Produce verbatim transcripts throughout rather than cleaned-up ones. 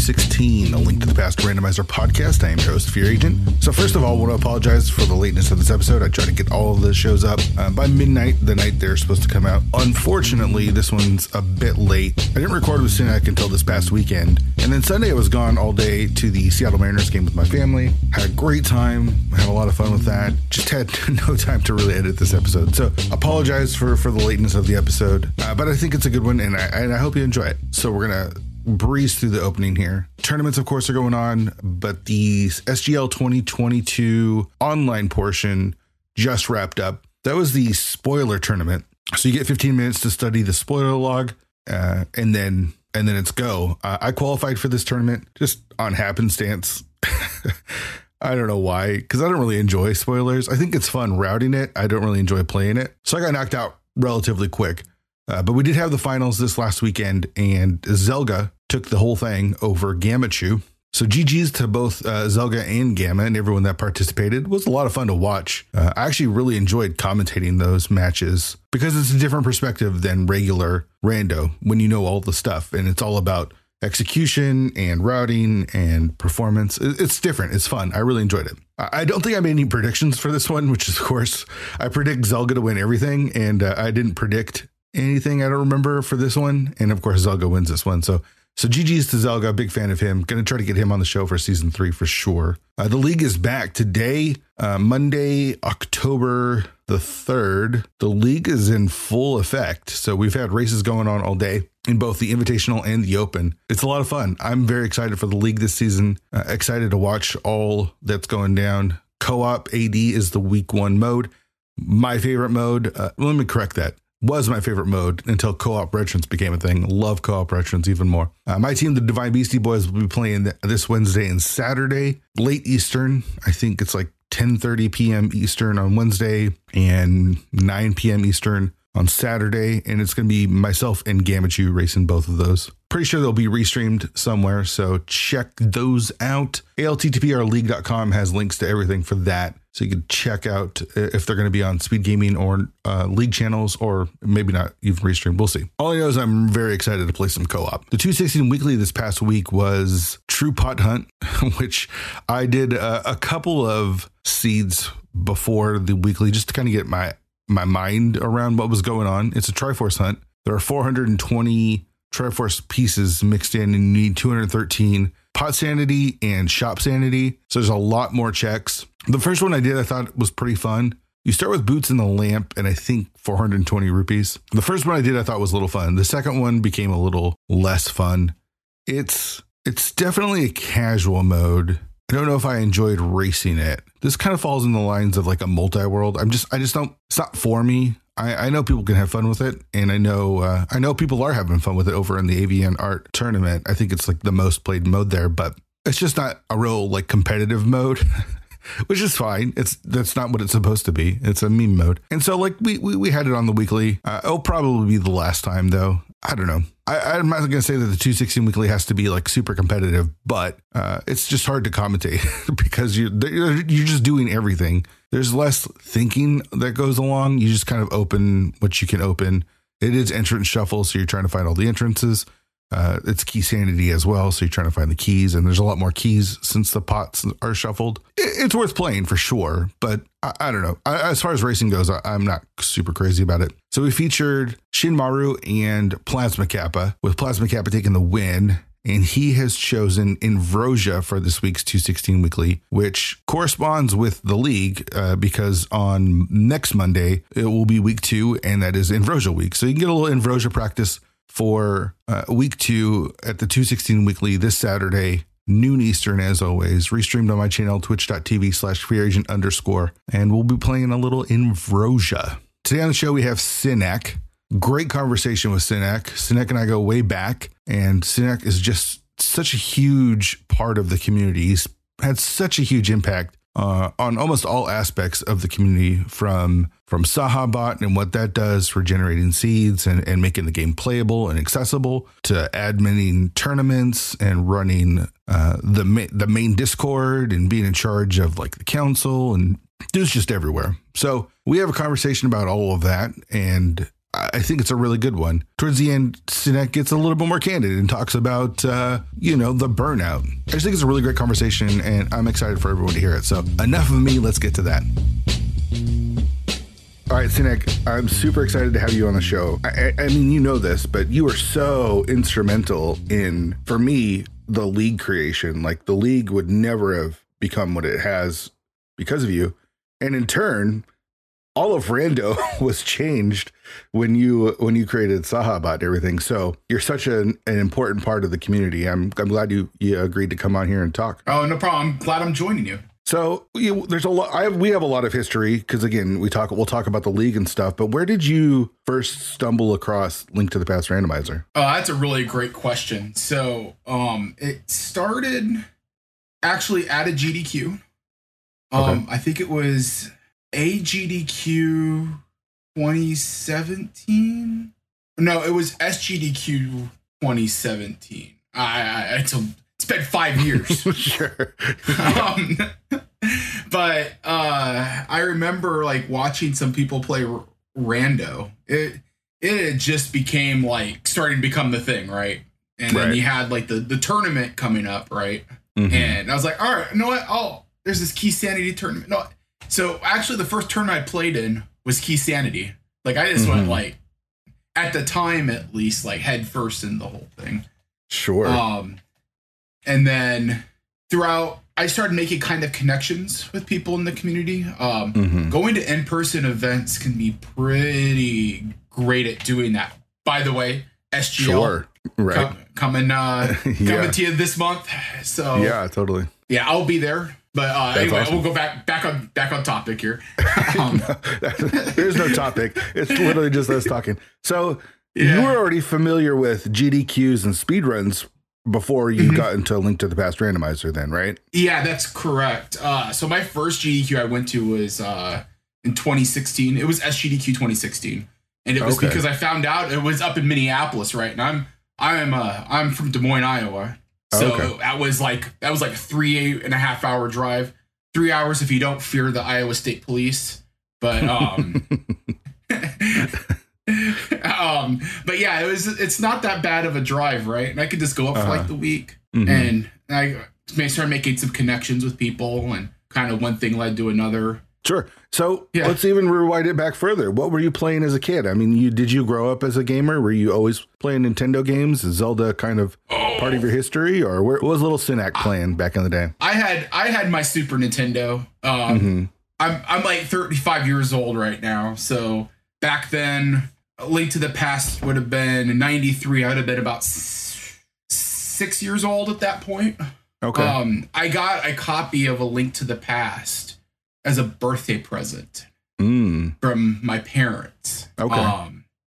sixteen, a link to the Past Randomizer podcast. I am your host, Fear Agent. So first of all, I want to apologize for the lateness of this episode. I tried to get all of the shows up uh, by midnight, the night they're supposed to come out. Unfortunately, this one's a bit late. I didn't record with Sinek until this past weekend. And then Sunday, I was gone all day to the Seattle Mariners game with my family. Had a great time. Had a lot of fun with that. Just had no time to really edit this episode. So apologize for, for the lateness of the episode. Uh, but I think it's a good one, and I, and I hope you enjoy it. So we're going to breeze through the opening here. Tournaments, of course, are going on, but the S G L twenty twenty-two online portion just wrapped up. That was the spoiler tournament. So you get fifteen minutes to study the spoiler log, uh, and then and then it's go. Uh, I qualified for this tournament just on happenstance. I don't know why, because I don't really enjoy spoilers. I think it's fun routing it. I don't really enjoy playing it. So I got knocked out relatively quick. Uh, but we did have the finals this last weekend, and Zelga took the whole thing over Gamachu. So G G's to both uh, Zelga and Gamma and everyone that participated. It was a lot of fun to watch. Uh, I actually really enjoyed commentating those matches because it's a different perspective than regular rando when you know all the stuff, and it's all about execution and routing and performance. It's different. It's fun. I really enjoyed it. I don't think I made any predictions for this one, which is, of course, I predict Zelga to win everything, and uh, I didn't predict anything I don't remember for this one. And of course, Zelga wins this one. So, so G G's to Zelga, big fan of him. Going to try to get him on the show for season three for sure. Uh, the league is back today, uh, Monday, October the third. The league is in full effect. So we've had races going on all day in both the Invitational and the Open. It's a lot of fun. I'm very excited for the league this season. Uh, excited to watch all that's going down. Co-op A D is the week one mode. My favorite mode. Uh, let me correct that. Was my favorite mode until co-op veterans became a thing. Love co-op veterans even more. Uh, my team, the Divine Beastie Boys, will be playing th- this Wednesday and Saturday, late Eastern. I think it's like ten thirty p.m. Eastern on Wednesday and nine p.m. Eastern on Saturday. And it's going to be myself and Gamachu racing both of those. Pretty sure they'll be restreamed somewhere, so check those out. A L T T P R league dot com has links to everything for that. So you can check out if they're going to be on Speed Gaming or uh, League channels, or maybe not even restream. We'll see. All I know is I'm very excited to play some co-op. The two sixteen Weekly this past week was True Pot Hunt, which I did a, a couple of seeds before the weekly just to kind of get my, my mind around what was going on. It's a Triforce hunt. There are four hundred twenty Triforce pieces mixed in, and you need two hundred thirteen pot sanity and shop sanity. So there's a lot more checks. The first one I did, I thought was pretty fun. You start with Boots in the Lamp, and I think four hundred twenty rupees. The first one I did, I thought was a little fun. The second one became a little less fun. It's it's definitely a casual mode. I don't know if I enjoyed racing it. This kind of falls in the lines of like a multi-world. I'm just, I just don't, it's not for me. I, I know people can have fun with it, and I know uh, I know people are having fun with it over in the A V N Art tournament. I think it's like the most played mode there, but it's just not a real like competitive mode, which is fine. It's that's not what it's supposed to be. It's a meme mode, and so like we we, we had it on the weekly. Uh, it'll probably be the last time though. I don't know. I, I'm not going to say that the two sixteen Weekly has to be like super competitive, but uh, it's just hard to commentate because you're you're just doing everything. There's less thinking that goes along. You just kind of open what you can open. It is entrance shuffle, so you're trying to find all the entrances. Uh, it's key sanity as well, so you're trying to find the keys, and there's a lot more keys since the pots are shuffled. It, it's worth playing for sure, but I, I don't know. I, as far as racing goes, I, I'm not super crazy about it. So we featured Shinmaru and Plasma Kappa, with Plasma Kappa taking the win. And he has chosen Invrosia for this week's two sixteen Weekly, which corresponds with the league uh, because on next Monday, it will be week two, and that is Invrosia week. So you can get a little Invrosia practice for uh, week two at the two sixteen Weekly this Saturday, noon Eastern, as always, restreamed on my channel, twitch.tv slash fearagent underscore. And we'll be playing a little Invrosia. Today on the show, we have Sinek. Great conversation with Sinek. Sinek and I go way back, and Sinek is just such a huge part of the community. He's had such a huge impact uh, on almost all aspects of the community, from from Sahabot and what that does for generating seeds and, and making the game playable and accessible, to adminning tournaments and running uh, the ma- the main Discord and being in charge of like the council, and it's just everywhere. So we have a conversation about all of that, and I think it's a really good one. Towards the end, Sinek gets a little bit more candid and talks about, uh, you know, the burnout. I just think it's a really great conversation, and I'm excited for everyone to hear it. So enough of me. Let's get to that. All right, Sinek, I'm super excited to have you on the show. I, I mean, you know this, but you are so instrumental in, for me, the league creation. Like, the league would never have become what it has because of you. And in turn, all of Rando was changed when you when you created Sahabot and everything. So you're such an, an important part of the community. I'm I'm glad you, you agreed to come on here and talk. Oh, no problem. I'm glad I'm joining you. So you, there's a lot. I have, we have a lot of history because, again, we talk. We'll talk about the league and stuff. But where did you first stumble across Link to the Past Randomizer? Oh, that's a really great question. So, um, it started actually at a G D Q. Um, okay. I think it was a G D Q twenty seventeen. No, it was S G D Q twenty seventeen. I, I it's a. It's been five years. Sure. um, but uh, I remember like watching some people play R- Rando. It it just became like starting to become the thing, right? And right. then you had like the, the tournament coming up, right? Mm-hmm. And I was like, all right, you know what? Oh, there's this Key Sanity tournament. No, so actually the first tournament I played in was Key Sanity. Like I just mm-hmm. went like, at the time at least, like head first in the whole thing. Sure. Um. And then throughout, I started making kind of connections with people in the community. Um, mm-hmm. Going to in-person events can be pretty great at doing that. By the way, S G L sure. right. com- coming uh, yeah. coming to you this month. So yeah, totally. Yeah, I'll be there. But uh, anyway, awesome. We'll go back back on back on topic here. Um, There's no topic. It's literally just us talking. So yeah. you were already familiar with G D Qs and speedruns before you mm-hmm. got into Link to the Past Randomizer then, right? Yeah, that's correct. Uh, so my first G D Q I went to was uh, in twenty sixteen. It was S G D Q twenty sixteen. And it was okay. because I found out it was up in Minneapolis, right? And I'm I'm uh, I'm from Des Moines, Iowa. So okay. that was like that was like a three and a half hour drive. Three hours if you don't fear the Iowa State Police. But um um, but yeah, it was. It's not that bad of a drive, right? And I could just go up uh-huh. for like the week, mm-hmm. and I started making some connections with people, and kind of one thing led to another. Sure. So yeah. let's even rewind it back further. What were you playing as a kid? I mean, you did you grow up as a gamer? Were you always playing Nintendo games? Is Zelda kind of oh. part of your history, or where, what was Little Sinek playing back in the day? I had I had my Super Nintendo. Um, mm-hmm. I'm I'm like thirty-five years old right now, so back then. A Link to the Past would have been in ninety-three. I would have been about s- six years old at that point. Okay. Um, I got a copy of A Link to the Past as a birthday present mm. from my parents. Okay. Um,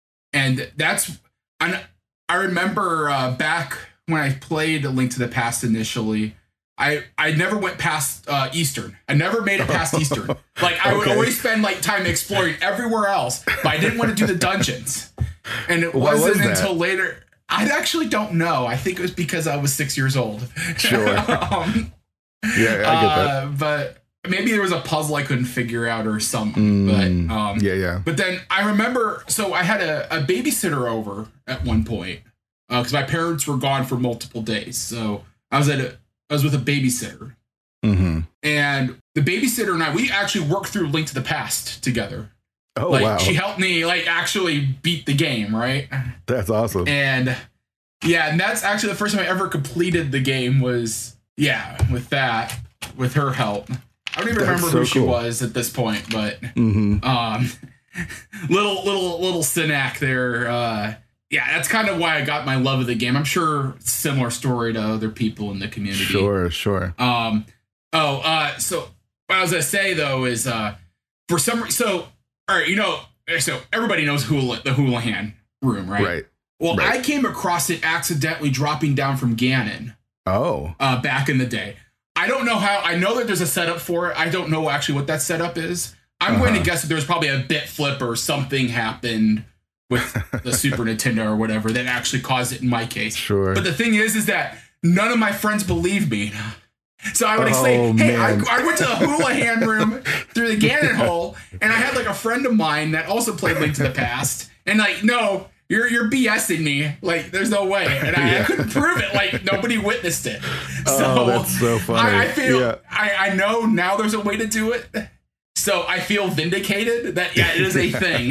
and that's, I, I remember uh, back when I played A Link to the Past initially, I, I never went past uh, Eastern. I never made it past Eastern. Like I would okay. always spend like time exploring everywhere else, but I didn't want to do the dungeons. And it Why wasn't was until later. I actually don't know. I think it was because I was six years old. Sure. um, yeah, I get that. Uh, but maybe there was a puzzle I couldn't figure out or something. Mm, but um, yeah, yeah. But then I remember. So I had a, a babysitter over at one point because uh, my parents were gone for multiple days. So I was at a I was with a babysitter. Mm-hmm. And the babysitter and I, we actually worked through Link to the Past together. Oh, like, wow. She helped me, like, actually beat the game, right? That's awesome. And, yeah, and that's actually the first time I ever completed the game was, yeah, with that, with her help. I don't even that's remember so who she cool. was at this point, but mm-hmm. um, little, little, little Sinek there, uh, yeah, that's kind of why I got my love of the game. I'm sure it's a similar story to other people in the community. Sure, sure. Um, oh, uh, so what I was gonna say though is, uh, for some reason, so all right, you know, so everybody knows Hula, the Houlihan room, right? Right. Well, right. I came across it accidentally dropping down from Ganon. Oh. Uh, back in the day, I don't know how. I know that there's a setup for it. I don't know actually what that setup is. I'm uh-huh. going to guess that there was probably a bit flip or something happened with the Super Nintendo or whatever that actually caused it in my case. Sure. But the thing is, is that none of my friends believed me. So I would Oh, say, hey, I, man. I went to the Houlihan room through the Ganon hole, and I had like a friend of mine that also played Link to the Past, and like, no, you're you're BSing me. Like, there's no way, and I, Yeah. I couldn't prove it. Like, nobody witnessed it. So Oh, that's so funny. I, I feel Yeah. I, I know now there's a way to do it. So I feel vindicated that yeah, it is a thing.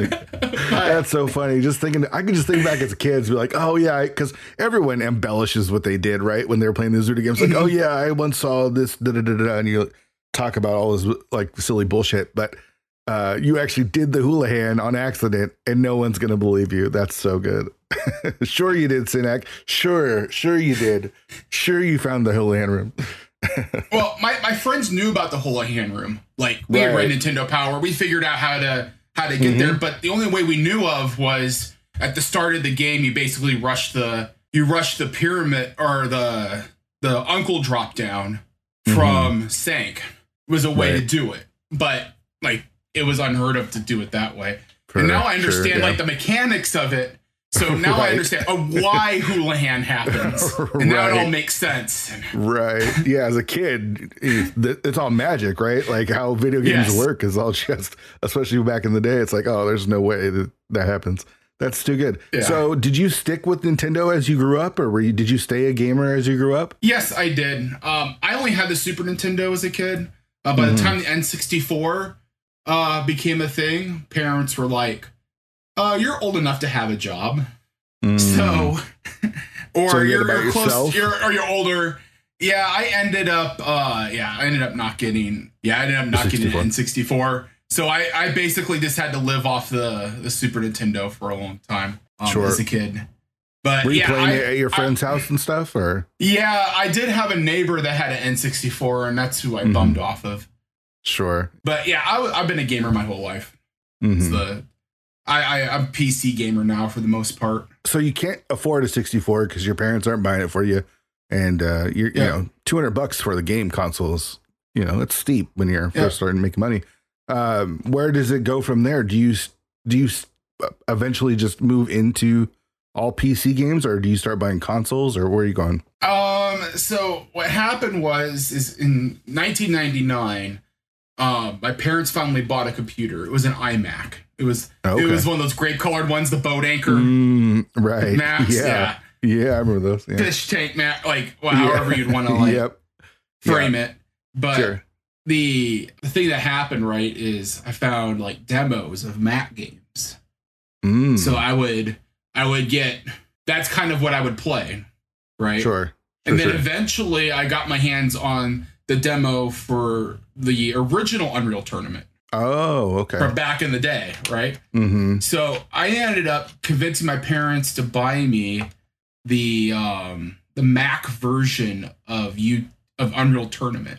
That's so funny. Just thinking, I can just think back as a kid, be like, oh yeah, because everyone embellishes what they did, right? When they were playing those video games, like, oh yeah, I once saw this, da da da da, and you talk about all this like silly bullshit, but uh, you actually did the Houlihan on accident, and no one's gonna believe you. That's so good. Sure you did, Sinak. Sure, sure you did. Sure you found the Houlihan room. Well, my, my friends knew about the Houlihan room. Like, we had Right. read Nintendo Power. We figured out how to how to get Mm-hmm. there, but the only way we knew of was at the start of the game. You basically rushed the you rushed the pyramid or the the uncle drop down from Sank was a way Mm-hmm. Right. to do it, but like it was unheard of to do it that way. For and now I sure, understand yeah. like the mechanics of it. So now I Right. understand oh, why Houlihan happens, and now it all Right. makes sense. Right. Yeah. As a kid, it- it's all magic, right? Like how video games Yes. work is all just, especially back in the day, it's like, oh, there's no way that that happens. That's too good. Yeah. So did you stick with Nintendo as you grew up, or were you, did you stay a gamer as you grew up? Yes, I did. Um, I only had the Super Nintendo as a kid. Uh, by Mhm. the time the N sixty-four uh, became a thing, parents were like, uh, you're old enough to have a job. Mm. So, or So you you're, had about you're close, yourself? you're, or you're older. Yeah, I ended up, uh, yeah, I ended up not getting, yeah, I ended up not getting an sixty-four. N sixty-four. So I, I basically just had to live off the, the Super Nintendo for a long time um, Sure. as a kid. But Were you yeah, playing I- it at your I- friend's house and stuff, or? yeah, I did have a neighbor that had an N sixty-four, and that's who I Mhm. bummed off of. Sure. But yeah, I, w- I've been a gamer my whole life. Mhm. It's the I, I I'm a P C gamer now for the most part. So you can't afford a sixty-four because your parents aren't buying it for you, and uh, you're you Yeah. know two hundred bucks for the game consoles. You know it's steep when you're Yeah. first starting to make money. Um, where does it go from there? Do you do you s- eventually just move into all P C games, or do you start buying consoles, or where are you going? Um, so what happened was is in nineteen ninety-nine, um, my parents finally bought a computer. It was an iMac. It was Okay. it was one of those gray colored ones, the boat anchor Mm, right. Macs. Yeah. Yeah. Yeah, I remember those. Yeah. Fish tank Mac, like well, Yeah. however you'd want to like Yep. frame it. But Sure. the the thing that happened, right, is I found like demos of Mac games. Mm, So I would I would get that's kind of what I would play, right? sure. And For then sure. eventually I got my hands on the demo for the original Unreal Tournament Oh, okay. from back in the day, right? Mm-hmm. So I ended up convincing my parents to buy me the um the Mac version of you of Unreal Tournament.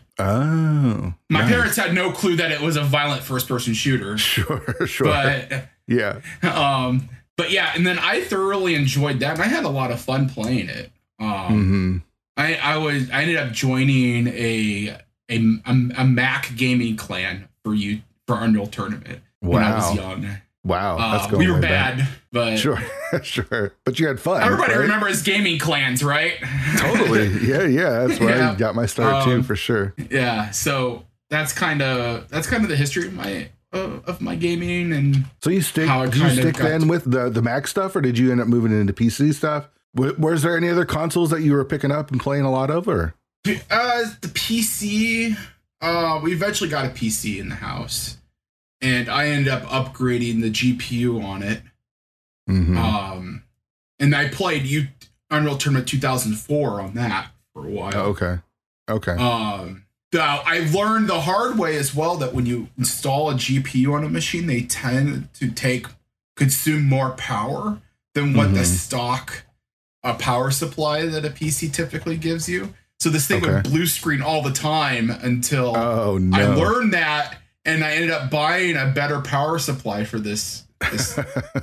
Oh, My nice. parents had no clue that it was a violent first person shooter. Sure, sure. But yeah. um but yeah, and then I thoroughly enjoyed that, and I had a lot of fun playing it. Um Mm-hmm. I I was I ended up joining a a, a, a Mac gaming clan for you for Unreal Tournament when I was Wow. young. Wow. That's Uh, going we were way back. bad, but Sure, sure. But you had fun. everybody right? remembers gaming clans, right? Totally. Yeah, yeah. That's where I Yeah. got my start too, Um, for sure. Yeah, so that's kind of that's kind of the history of my uh, of my gaming. And So you stick? how I Did you kind of stick got then to- with the the Mac stuff, or did you end up moving into P C stuff? W- Was there any other consoles that you were picking up and playing a lot of, or? uh, the P C, uh, we eventually got a P C in the house, and I ended up upgrading the G P U on it. Mhm. Um, and I played you Unreal Tournament two thousand four on that for a while. Oh, okay. Okay. Um, now I learned the hard way as well that when you install a G P U on a machine, they tend to take consume more power than what the Mhm. stock uh, power supply that a P C typically gives you. So this thing Okay. would blue screen all the time until oh no. I learned that, and I ended up buying a better power supply for this this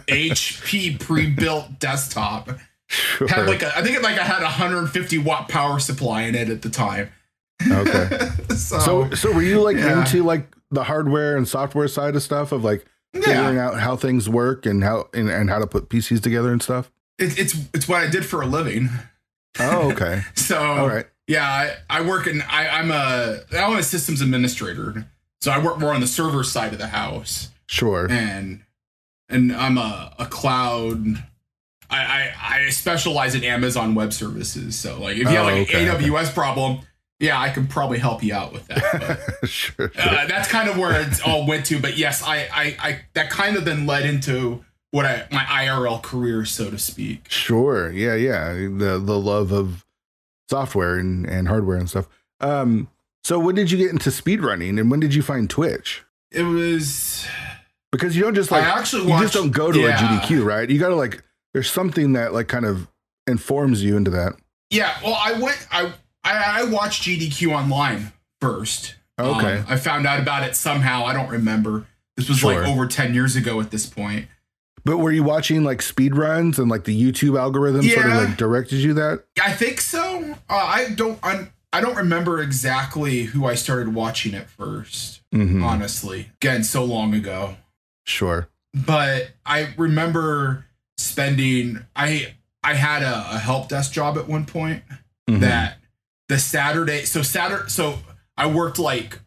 H P pre-built desktop. Sure. Had like a, I think it like I had a one hundred fifty watt power supply in it at the time. Okay. so, So, so were you like yeah. into like the hardware and software side of stuff of like yeah, figuring out how things work and how and, and how to put P Cs together and stuff? it, it's it's what I did for a living. Oh, okay. So All right. Yeah, I, I work in I, I'm a I'm a systems administrator, so I work more on the server side of the house. Sure. And and I'm a, a cloud. I, I I specialize in Amazon Web Services. So like if you have like Oh, an okay, A W S problem, yeah, I can probably help you out with that. But, sure. sure. uh, that's kind of where it all went to. But yes, I, I I that kind of then led into what I my I R L career, so to speak. Sure. Yeah, yeah. The the love of software and, and hardware and stuff. Um, so when did you get into speedrunning and when did you find Twitch? It was Because you don't just like I actually you watched, just don't go to yeah. a G D Q, right? You gotta like there's something that like kind of informs you into that. Yeah, well I went I I, I watched G D Q online first. Okay. Um, I found out about it somehow. I don't remember. This was Sure. like over ten years ago at this point. But were you watching like speed runs and like the YouTube algorithm sort of Yeah. like directed you that? I think so. Uh, I don't. I'm, I don't remember exactly who I started watching at first. Mhm. Honestly, again, so long ago. Sure. But I remember spending. I I had a, a help desk job at one point. Mhm. That the Saturday. So Saturday. So I worked like.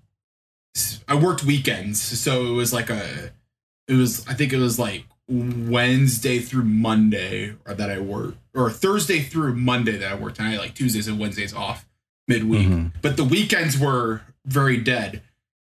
I worked weekends. So it was like a. It was. I think it was like. Wednesday through Monday or that I worked, or Thursday through Monday that I worked, and I had like Tuesdays and Wednesdays off midweek. Mhm. But the weekends were very dead,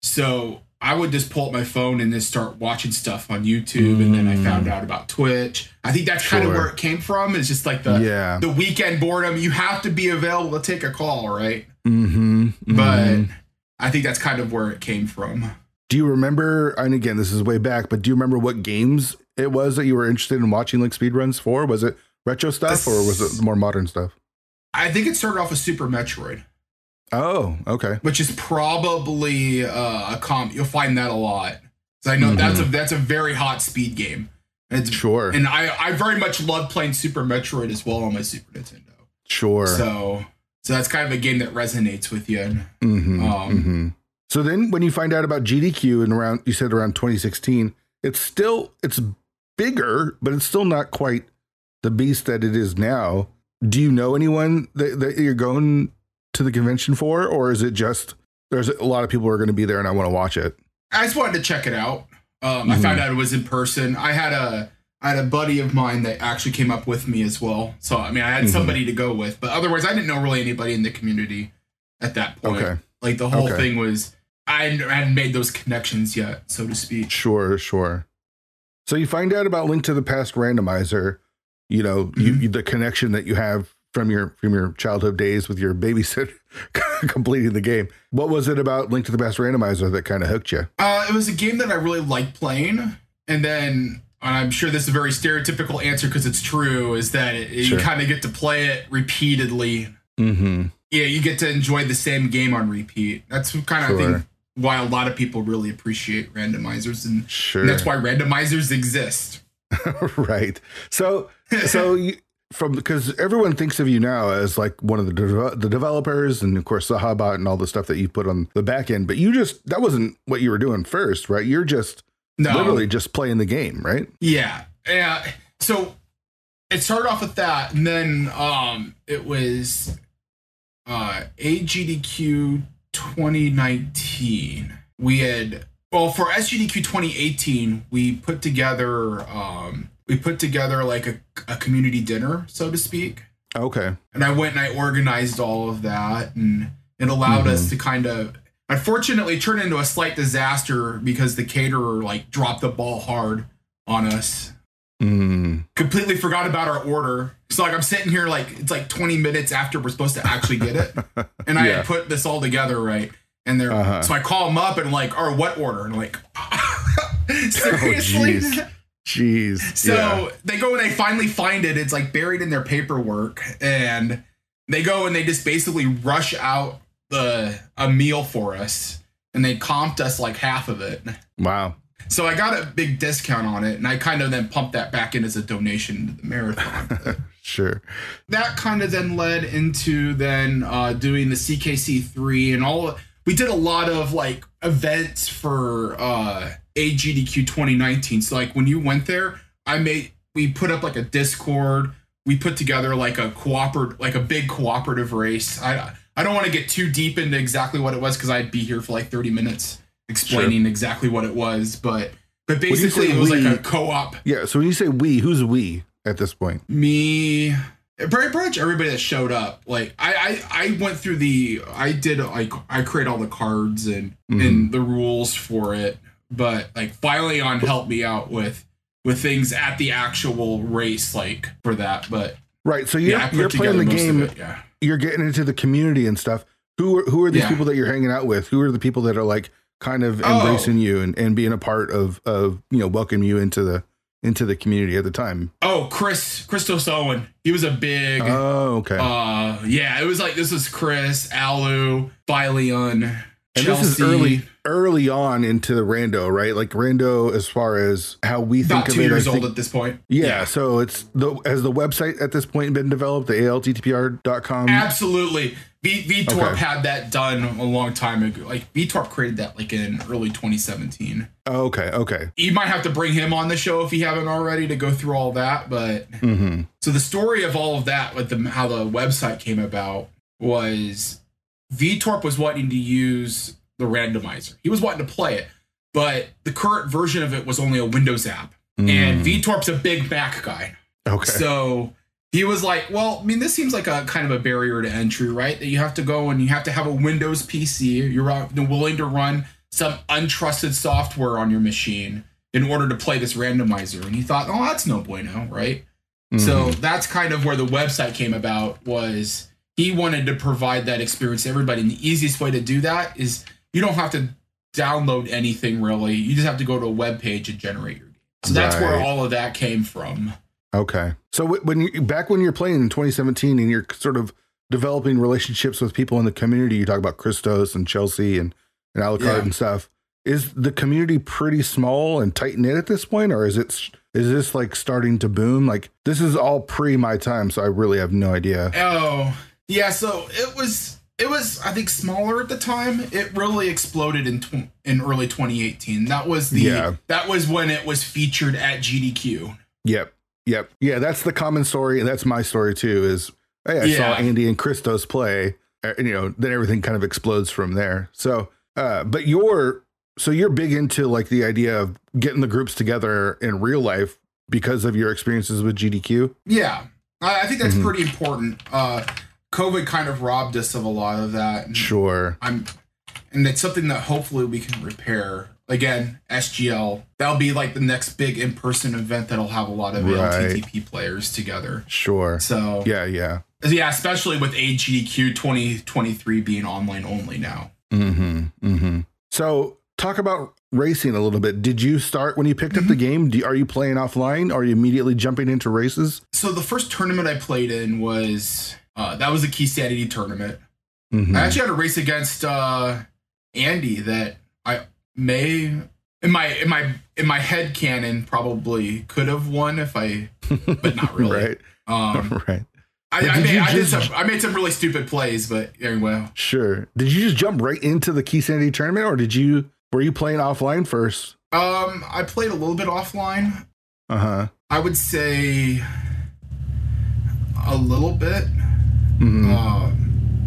so I would just pull up my phone and just start watching stuff on YouTube, and then I found out about Twitch. I think that's kind of Sure. where it came from. It's just like the Yeah. the weekend boredom. You have to be available to take a call, right? Mm-hmm. But I think that's kind of where it came from. Do you remember, and again, this is way back, but do you remember what games it was that you were interested in watching like speedruns for? Was it retro stuff or was it more modern stuff? I think it started off with Super Metroid. Oh, okay. Which is probably uh, a comp. You'll find that a lot. So I know Mhm. that's a that's a very hot speed game. It's, Sure. And I, I very much love playing Super Metroid as well on my Super Nintendo. Sure. So so that's kind of a game that resonates with you. Mm-hmm. Um, Mm-hmm. So then when you find out about G D Q in around, you said around twenty sixteen, it's still, it's bigger, but it's still not quite the beast that it is now. Do you know anyone that, that you're going to the convention for, or is it just, there's a lot of people who are going to be there and I want to watch it? I just wanted to check it out. Um, Mhm. I found out it was in person. I had a I had a buddy of mine that actually came up with me as well. So I mean, I had Mhm. somebody to go with, but otherwise, I didn't know really anybody in the community at that point. Okay. Like the whole Okay. thing was, I hadn't, I hadn't made those connections yet, so to speak. Sure, sure. So you find out about Link to the Past randomizer, you know, you, Mhm. you, the connection that you have from your from your childhood days with your babysitter completing the game. What was it about Link to the Past randomizer that kind of hooked you? Uh, it was a game that I really liked playing, and then and I'm sure this is a very stereotypical answer because it's true, is that it, Sure. you kind of get to play it repeatedly. Mm-hmm. Yeah, you get to enjoy the same game on repeat. That's kind of I Sure. think why a lot of people really appreciate randomizers, and, Sure. and that's why randomizers exist. Right. So, so you, from, because everyone thinks of you now as like one of the de- the developers, and of course the Hubot and all the stuff that you put on the back end, but you just, that wasn't what you were doing first, right? You're just No, literally just playing the game, right? yeah, yeah. So it started off with that, and then um, it was uh, A G D Q twenty nineteen. We had well for S G D Q twenty eighteen, we put together um, we put together like a, a community dinner, so to speak. Okay. And I went and I organized all of that, and it allowed Mhm. us to kind of, unfortunately, turn into a slight disaster because the caterer like dropped the ball hard on us. Mm. Completely forgot about our order. So like I'm sitting here like it's like twenty minutes after we're supposed to actually get it, and I Yeah. had put this all together right. And they're Uh-huh. so I call them up and like, "Or what order?" And I'm like, seriously. jeez. Jeez. So Yeah. they go and they finally find it. It's like buried in their paperwork, and they go and they just basically rush out the a meal for us, and they comped us like half of it. Wow. So I got a big discount on it, and I kind of then pumped that back in as a donation to the marathon. Sure. That kind of then led into then uh, doing the C K C three and all. We did a lot of like events for uh, A G D Q twenty nineteen. So like when you went there, I made we put up like a Discord. We put together like a cooperative, like a big cooperative race. I I don't want to get too deep into exactly what it was because I'd be here for like thirty minutes explaining sure. exactly what it was. But but basically, it was we, like a co-op. Yeah. So when you say we, who's we at this point? Me. Pretty much everybody that showed up. Like I, I, I went through the. I did like I create all the cards and mm-hmm. and the rules for it. But like Fileon helped me out with with things at the actual race, like for that. But right. So you're, yeah, you're playing the game. It, yeah. You're getting into the community and stuff. Who are, who are these yeah. people that you're hanging out with? Who are the people that are like kind of embracing oh. you and, and being a part of, of, you know, welcome you into the, into the community at the time? Oh, Chris, Christos Owen. He was a big, oh, okay. Uh, yeah, it was like, this is Chris, Alu, Fileon, and Chelsea. This is early, early on into the Rando, right? Like Rando, as far as how we think About of two it. years think, old at this point. Yeah, yeah. So it's the, has the website at this point been developed, the A L T T P R dot com? Absolutely. V VTorp okay. had that done a long time ago. Like VTorp created that like in early twenty seventeen. Oh, okay. Okay. You might have to bring him on the show if you haven't already to go through all that. But mm-hmm. so the story of all of that with the, how the website came about was VTorp was wanting to use the randomizer. He was wanting to play it, but the current version of it was only a Windows app. Mm. And VTorp's a big Mac guy. Okay. So he was like, well, I mean, this seems like a kind of a barrier to entry, right? That you have to go and you have to have a Windows P C. You're willing to run some untrusted software on your machine in order to play this randomizer. And he thought, oh, that's no bueno, right? Mm-hmm. So that's kind of where the website came about, was he wanted to provide that experience to everybody. And the easiest way to do that is you don't have to download anything really. You just have to go to a web page and generate your game. So that's right. where all of that came from. Okay. So when you back when you're playing in twenty seventeen and you're sort of developing relationships with people in the community, you talk about Christos and Chelsea and, and Alucard yeah. and stuff. Is the community pretty small and tight knit at this point, or is it is this like starting to boom? Like this is all pre my time, so I really have no idea. Oh, yeah. So it was it was I think smaller at the time. It really exploded in tw- in early twenty eighteen. That was the yeah. that was when it was featured at G D Q. Yep. Yep. Yeah, that's the common story, and that's my story too. Is hey, I yeah. saw Andy and Christos play, and you know, then everything kind of explodes from there. So, uh, but you're so you're big into like the idea of getting the groups together in real life because of your experiences with G D Q. Yeah, I, I think that's mm-hmm. pretty important. Uh, COVID kind of robbed us of a lot of that. And sure. I'm, and it's something that hopefully we can repair. Again, S G L, that'll be like the next big in-person event that'll have a lot of right. A L T T P players together. Sure. So yeah, yeah. Yeah, especially with A G D Q twenty twenty-three being online only now. Mm-hmm. Mm-hmm. So talk about racing a little bit. Did you start when you picked mm-hmm. up the game? Do, are you playing offline? Or are you immediately jumping into races? So the first tournament I played in was, uh, that was a Key Sanity tournament. Mm-hmm. I actually had a race against uh, Andy that I... may in my in my in my head canon probably could have won if I, but not really. right. Um, right. I, I made I did some I made some really stupid plays, but anyway. Sure. Did you just jump right into the Key Sanity tournament, or did you were you playing offline first? Um, I played a little bit offline. Uh huh. I would say a little bit. Mm-hmm. Um.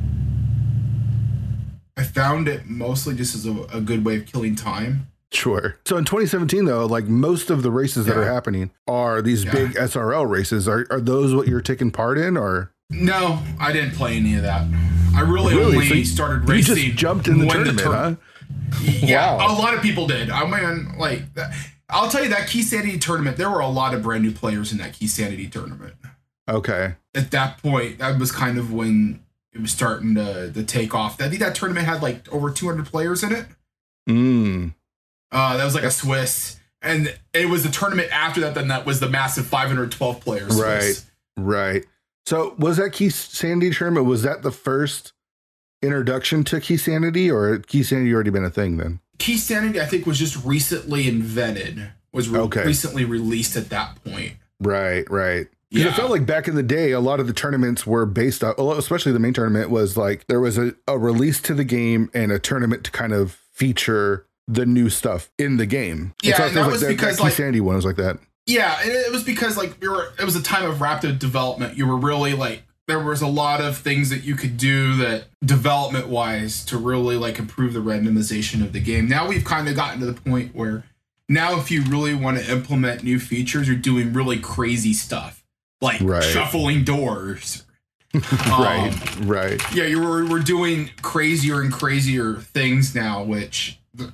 I found it mostly just as a, a good way of killing time. Sure. So in twenty seventeen, though, like most of the races yeah. that are happening are these yeah. big S R L races. Are are those what you're taking part in, or? No, I didn't play any of that. I really, really? only so you, started racing. You just jumped in the tournament, the tur- huh? Yeah, wow. A lot of people did. I mean, like, I'll tell you that Key Sanity tournament, there were a lot of brand new players in that Key Sanity tournament. Okay. At that point, that was kind of when it was starting to, to take off. I think that tournament had like over two hundred players in it. Mm. Uh, that was like a Swiss. And it was the tournament after that, then that was the massive five hundred twelve players. Right, Swiss. right. So was that Key Sanity tournament, was that the first introduction to Key Sanity, or had Key Sanity already been a thing then? Key Sanity, I think, was just recently invented, was re- okay. recently released at that point. Right, right. Because Yeah. it felt like back in the day, a lot of the tournaments were based on, especially the main tournament, was like there was a, a release to the game and a tournament to kind of feature the new stuff in the game. Yeah, so and that like was that, because that like Key Sanity one was like that. Yeah, it, it was because like we were. It was a time of rapid development. You were really like there was a lot of things that you could do that development wise to really like improve the randomization of the game. Now we've kind of gotten to the point where now if you really want to implement new features, you're doing really crazy stuff like right. shuffling doors. right, um, right. Yeah, you're we're doing crazier and crazier things now, which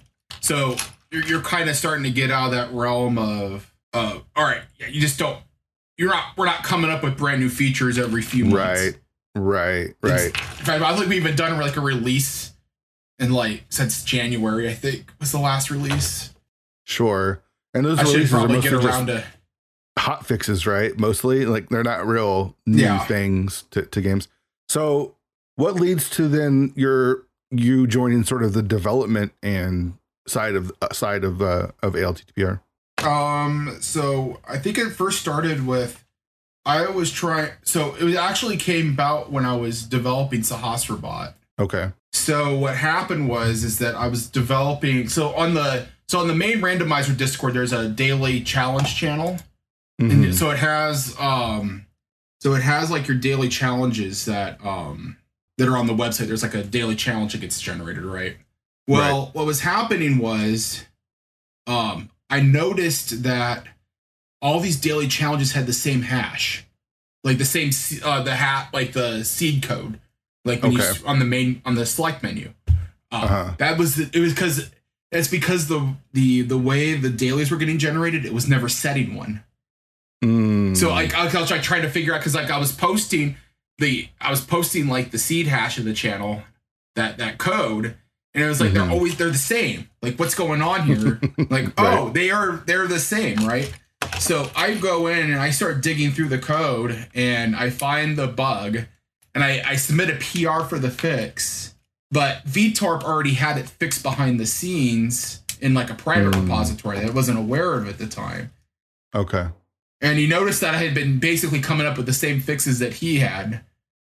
so you're, you're kind of starting to get out of that realm of uh, all right, yeah, you just don't. You're not. We're not coming up with brand new features every few months. Right, right, right. In fact, I think we've been done like a release in like since January. I think was the last release. Sure, and those I should releases are probably mostly get around just to hot fixes, right? Mostly, like they're not real new Yeah. things to, to games. So, what leads to then your you joining sort of the development and side of uh, side of uh, of A L T T P R? Um, so I think it first started with, I was trying, so it was actually came about when I was developing Sahasrabot. Okay. So what happened was, is that I was developing, so on the, so on the main randomizer Discord, there's a daily challenge channel. Mm-hmm. And so it has, um, so it has like your daily challenges that, um, that are on the website. There's like a daily challenge that gets generated, right? Well, Right. what was happening was, um, I noticed that all these daily challenges had the same hash, like the same uh, the hat, like the seed code, like when Okay. you on the main on the select menu. Um, Uh-huh. That was the, it was because it's because the the the way the dailies were getting generated, it was never setting one. Mm. So like I, I was like trying to figure out because like I was posting the I was posting like the seed hash of the channel, that that code. And it was like, Mhm. they're always, they're the same. Like, what's going on here? Like, oh, Right. they are, they're the same, right? So I go in and I start digging through the code and I find the bug and I, I submit a P R for the fix. But V TORP already had it fixed behind the scenes in like a private Mm. repository that I wasn't aware of at the time. Okay. And he noticed that I had been basically coming up with the same fixes that he had,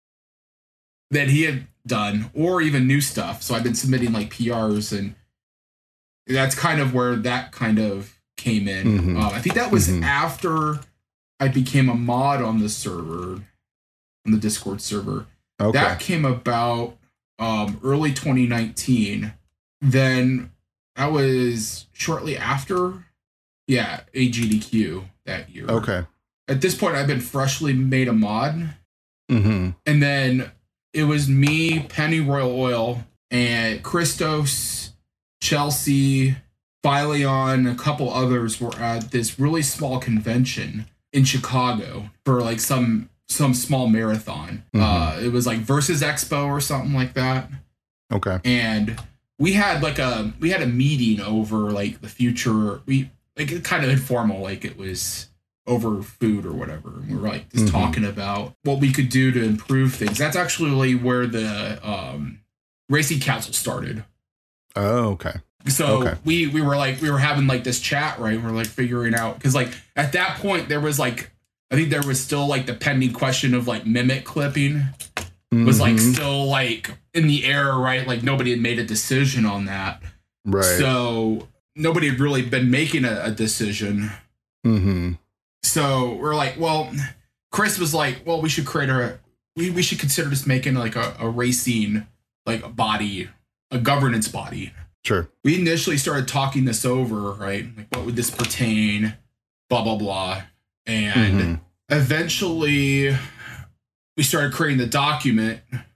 that he had done, or even new stuff. So I've been submitting like P Rs, and that's kind of where that kind of came in. Mhm. Uh, I think that was Mhm. after I became a mod on the server, on the Discord server. Okay. That came about um, early twenty nineteen. Then that was shortly after, yeah, A G D Q that year. Okay. At this point, I've been freshly made a mod. Mm-hmm. And then it was me, Penny Royal Oil, and Christos, Chelsea, Phileon, a couple others were at this really small convention in Chicago for like some some small marathon. Mhm. Uh, it was like Versus Expo or something like that. Okay. And we had like a we had a meeting over like the future. We like it kind of informal, like it was over food or whatever. And we were like just Mhm. talking about what we could do to improve things. That's actually where the um, Racing Council started. Oh, okay. So Okay. we we were like we were having like this chat, right? We're like figuring out because like at that point there was like I think there was still like the pending question of like mimic clipping was like Mhm. still like in the air, right? Like nobody had made a decision on that. Right. So nobody had really been making a, a decision. Mm-hmm. So we're like, well, Chris was like, well, we should create a, we, we should consider just making like a, a racing, like a body, a governance body. Sure. We initially started talking this over, right? Like, what would this pertain? Blah, blah, blah. And Mhm. eventually we started creating the document.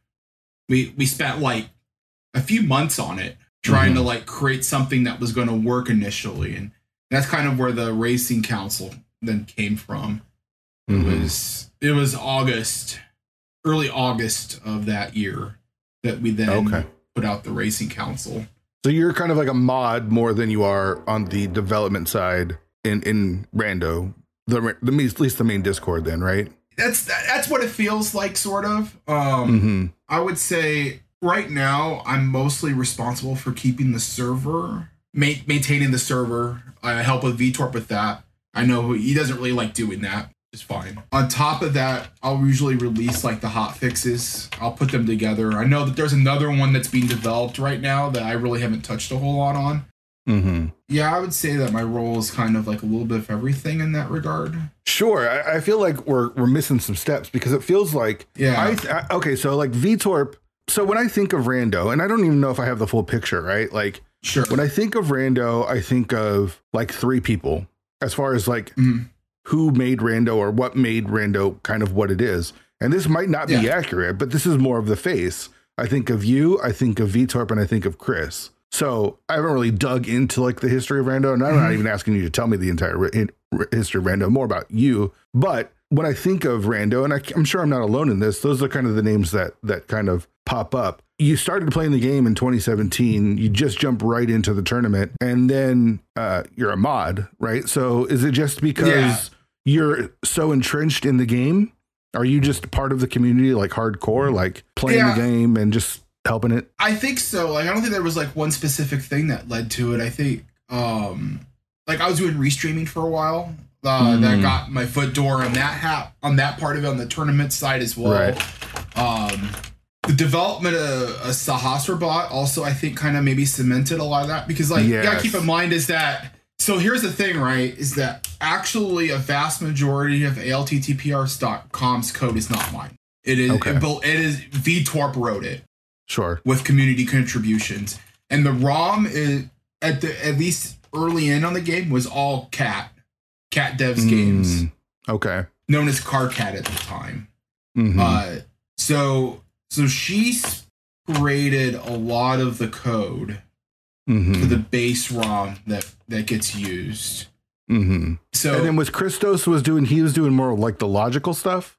We, we spent like a few months on it, trying Mhm. to like create something that was going to work initially. And that's kind of where the Racing Council then came from. It Mhm. was it was August, early August of that year that we then Okay. put out the Racing Council. So you're kind of like a mod more than you are on the development side in in Rando, the the at least the main Discord, then, right? That's that's what it feels like, sort of. Um, Mm-hmm. I would say right now I'm mostly responsible for keeping the server, ma- maintaining the server. I help with V TORP with that. I know he doesn't really like doing that. It's fine. On top of that, I'll usually release like the hot fixes. I'll put them together. I know that there's another one that's being developed right now that I really haven't touched a whole lot on. Mm-hmm. Yeah, I would say that my role is kind of like a little bit of everything in that regard. Sure. I, I feel like we're we're missing some steps because it feels like yeah. I, I, okay, so like VTorp. So when I think of Rando, and I don't even know if I have the full picture, right? Like, sure. When I think of Rando, I think of like three people as far as like mm-hmm. who made Rando or what made Rando kind of what it is. And this might not be yeah. accurate, but this is more of the face. I think of you, I think of VTorp, and I think of Chris. So I haven't really dug into like the history of Rando, and I'm mm-hmm. not even asking you to tell me the entire hi- history of Rando, more about you. But when I think of Rando, and I, I'm sure I'm not alone in this, those are kind of the names that that kind of pop up. You started playing the game in twenty seventeen. You just jump right into the tournament, and then uh, you're a mod, right? So is it just because yeah. you're so entrenched in the game? Are you just part of the community, like hardcore, like playing yeah. the game and just helping it? I think so. Like, I don't think there was like one specific thing that led to it. I think, um, like I was doing restreaming for a while. Uh, mm. That got my foot door on that hat on that part of it on the tournament side as well. Right. Um, the development of a Sahasrabot also, I think, kind of maybe cemented a lot of that because, like, yes. you gotta keep in mind is that. So here's the thing, right? Is that actually a vast majority of A L T T P R dot com's code is not mine. It is. Okay. It, it is VTorp wrote it. Sure. With community contributions, and the ROM is at the at least early in on the game was all Cat, Cat Devs mm, games. Okay. Known as CarCat at the time. Mm-hmm. Uh, so so she created a lot of the code mm-hmm. for the base ROM that that gets used. Mm-hmm. So and then was Christos was doing he was doing more like the logical stuff.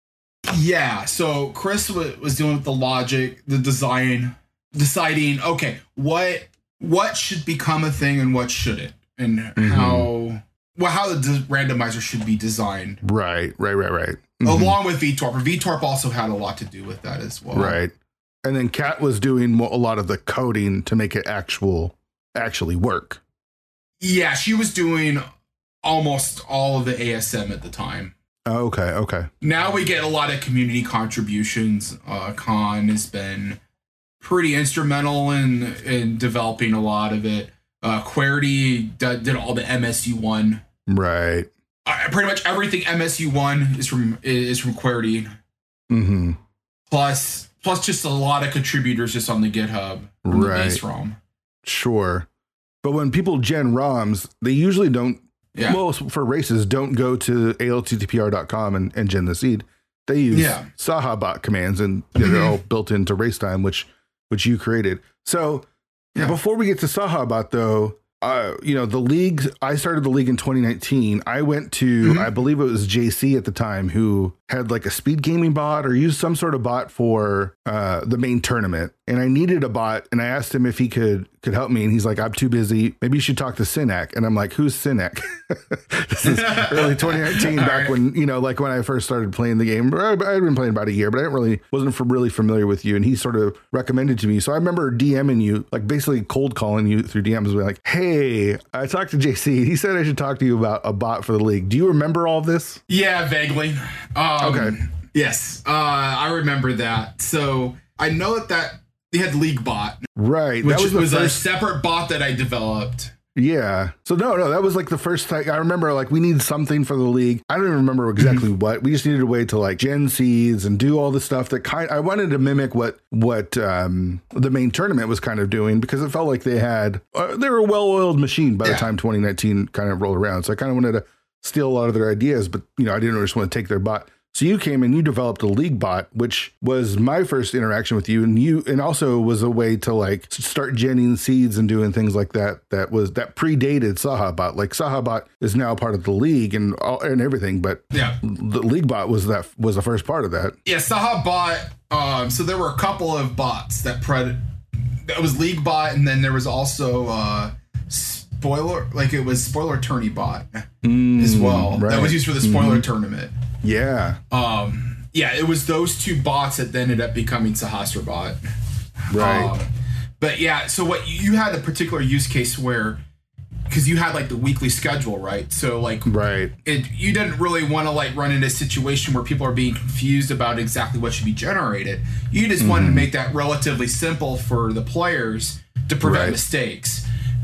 Yeah, so Chris w- was doing the logic, the design, deciding, okay, what what should become a thing and what shouldn't, and mm-hmm. how well how the de- randomizer should be designed. Right, right, right, right. Mm-hmm. Along with VTorp. VTorp also had a lot to do with that as well. Right. And then Kat was doing mo- a lot of the coding to make it actual actually work. Yeah, she was doing almost all of the A S M at the time. Oh, okay, okay. Now we get a lot of community contributions. Uh, Khan has been pretty instrumental in in developing a lot of it. Uh, Querty d- did all the M S U one. Right. Uh, pretty much everything M S U one is from is from Querty. Mm-hmm. Plus, plus just a lot of contributors just on the GitHub. From right. The base ROM. Sure. But when people gen ROMs, they usually don't. Yeah. Most for races don't go to A L T T P R dot com and, and gen the seed. They use yeah. Sahabot commands, and they're mm-hmm. all built into Racetime, which which you created. So yeah. before we get to Sahabot, though, uh, you know, the league, I started the league in twenty nineteen. I went to, mm-hmm. I believe it was J C at the time, who had like a speed gaming bot or used some sort of bot for uh, the main tournament. And I needed a bot, and I asked him if he could could help me. And he's like, I'm too busy. Maybe you should talk to Synac. And I'm like, who's Synac? This is early twenty nineteen, back right. when, you know, like when I first started playing the game. I had been playing about a year, but I didn't really, wasn't for really familiar with you. And he sort of recommended to me. So I remember DMing you, like basically cold calling you through D Ms, being like, hey, I talked to J C. He said I should talk to you about a bot for the league. Do you remember all this? Yeah, vaguely. Um, okay. Yes, uh, I remember that. So I know that that they had League Bot, right? Which that was, was first... a separate bot that I developed. Yeah. So no, no, that was like the first time I remember. Like we need something for the league. I don't even remember exactly what. We just needed a way to like gen seeds and do all the stuff that kind. I wanted to mimic what what um, the main tournament was kind of doing, because it felt like they had uh, they were a well-oiled machine by yeah. the time twenty nineteen kind of rolled around. So I kind of wanted to steal a lot of their ideas, but you know, I didn't just want to take their bot. So you came and you developed a league bot, which was my first interaction with you, and you, and also was a way to like start genning seeds and doing things like that. That was that predated Sahabot. Like Sahabot is now part of the league and all, and everything, but yeah, the league bot was that was the first part of that. Yeah, Sahabot. Um, so there were a couple of bots that pred. That was league bot, and then there was also uh, spoiler, like it was spoiler tourney bot mm, as well. Right. That was used for the spoiler mm-hmm. tournament. Yeah. Um, yeah, it was those two bots that ended up becoming Sahasrabot. Right. Um, but yeah, so what you had a particular use case where, because you had like the weekly schedule, right? So like, right. It you didn't really want to like run into a situation where people are being confused about exactly what should be generated. You just mm-hmm. wanted to make that relatively simple for the players to prevent right. mistakes.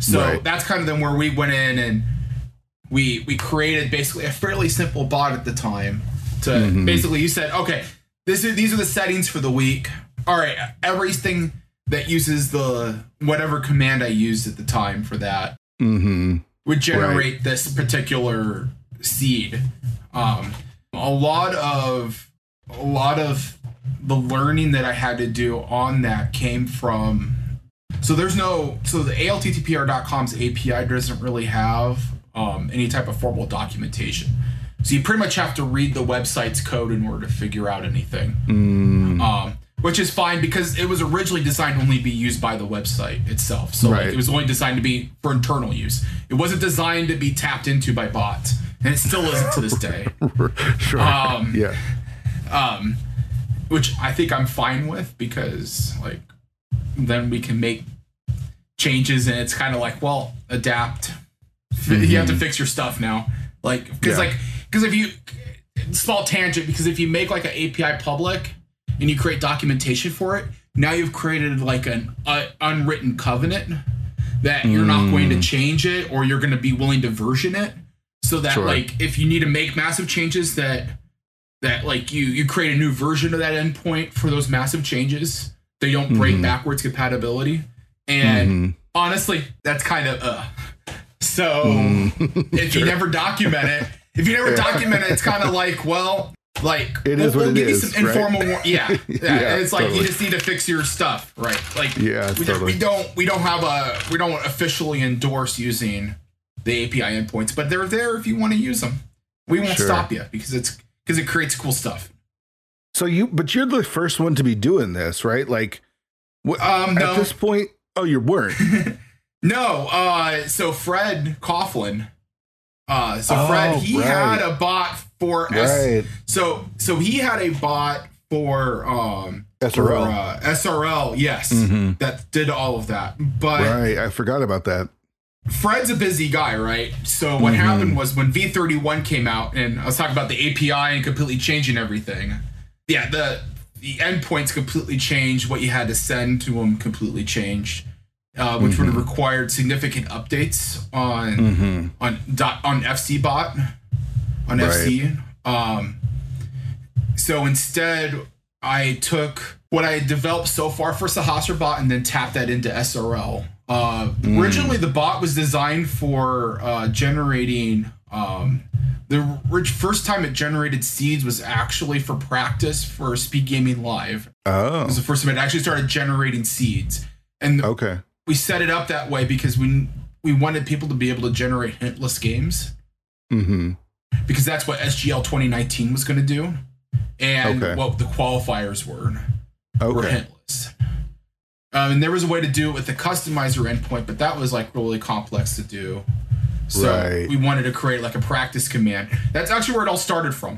So right. that's kind of then where we went in and we we created basically a fairly simple bot at the time to mm-hmm. basically you said, okay, this is these are the settings for the week. All right, everything that uses the whatever command I used at the time for that mm-hmm. would generate right. this particular seed. Um, a lot of a lot of the learning that I had to do on that came from. So there's no so the A L T T P R dot com's A P I doesn't really have um, any type of formal documentation. So you pretty much have to read the website's code in order to figure out anything. Mm. Um, which is fine because it was originally designed to only be used by the website itself. So right. like, it was only designed to be for internal use. It wasn't designed to be tapped into by bots. And it still isn't to this day. Sure. Um, yeah. Um, which I think I'm fine with because like then we can make changes and it's kind of like, well, adapt. Mm-hmm. You have to fix your stuff now. Like, because yeah. like, because if you, small tangent, because if you make like an A P I public and you create documentation for it, now you've created like an uh, unwritten covenant that you're mm. not going to change it or you're going to be willing to version it. So that sure. like if you need to make massive changes that that like you you create a new version of that endpoint for those massive changes. They don't break mm-hmm. backwards compatibility. And mm-hmm. honestly, that's kind of uh so mm. if sure. you never document it, if you never yeah. document it, it's kind of like, well, like it we'll, is what we'll it give is, you some informal right? war- yeah. yeah. yeah it's like totally. you just need to fix your stuff, right? Like yeah, we, totally. we don't we don't have a we don't officially endorse using the A P I endpoints, but they're there if you want to use them. We won't sure. stop you because it's because it creates cool stuff. So you, but you're the first one to be doing this, right? Like, wh- um, no. at this point, oh, you weren't. no. Uh, so Fred Coughlin. Uh, so oh, Fred, he right. had a bot for right. S. So so he had a bot for um S R L. For, uh, S R L, yes, mm-hmm. that did all of that. But right, I forgot about that. Fred's a busy guy, right? So what mm-hmm. happened was when V thirty-one came out, and I was talking about the A P I and completely changing everything. Yeah, the the endpoints completely changed. What you had to send to them completely changed, uh, which mm-hmm. would have required significant updates on mm-hmm. on dot on F C bot on right. F C. Um, so instead, I took what I had developed so far for Sahasrabot and then tapped that into S R L. Uh, mm. Originally, the bot was designed for uh, generating. Um, the first time it generated seeds was actually for practice for Speed Gaming Live. Oh, it was the first time it actually started generating seeds, and okay, we set it up that way because we we wanted people to be able to generate hintless games. Mm-hmm. Because that's what S G L twenty nineteen was going to do, and okay. what the qualifiers were okay. were hintless. Um, and there was a way to do it with the customizer endpoint, but that was like really complex to do. So right. we wanted to create like a practice command. That's actually where it all started from.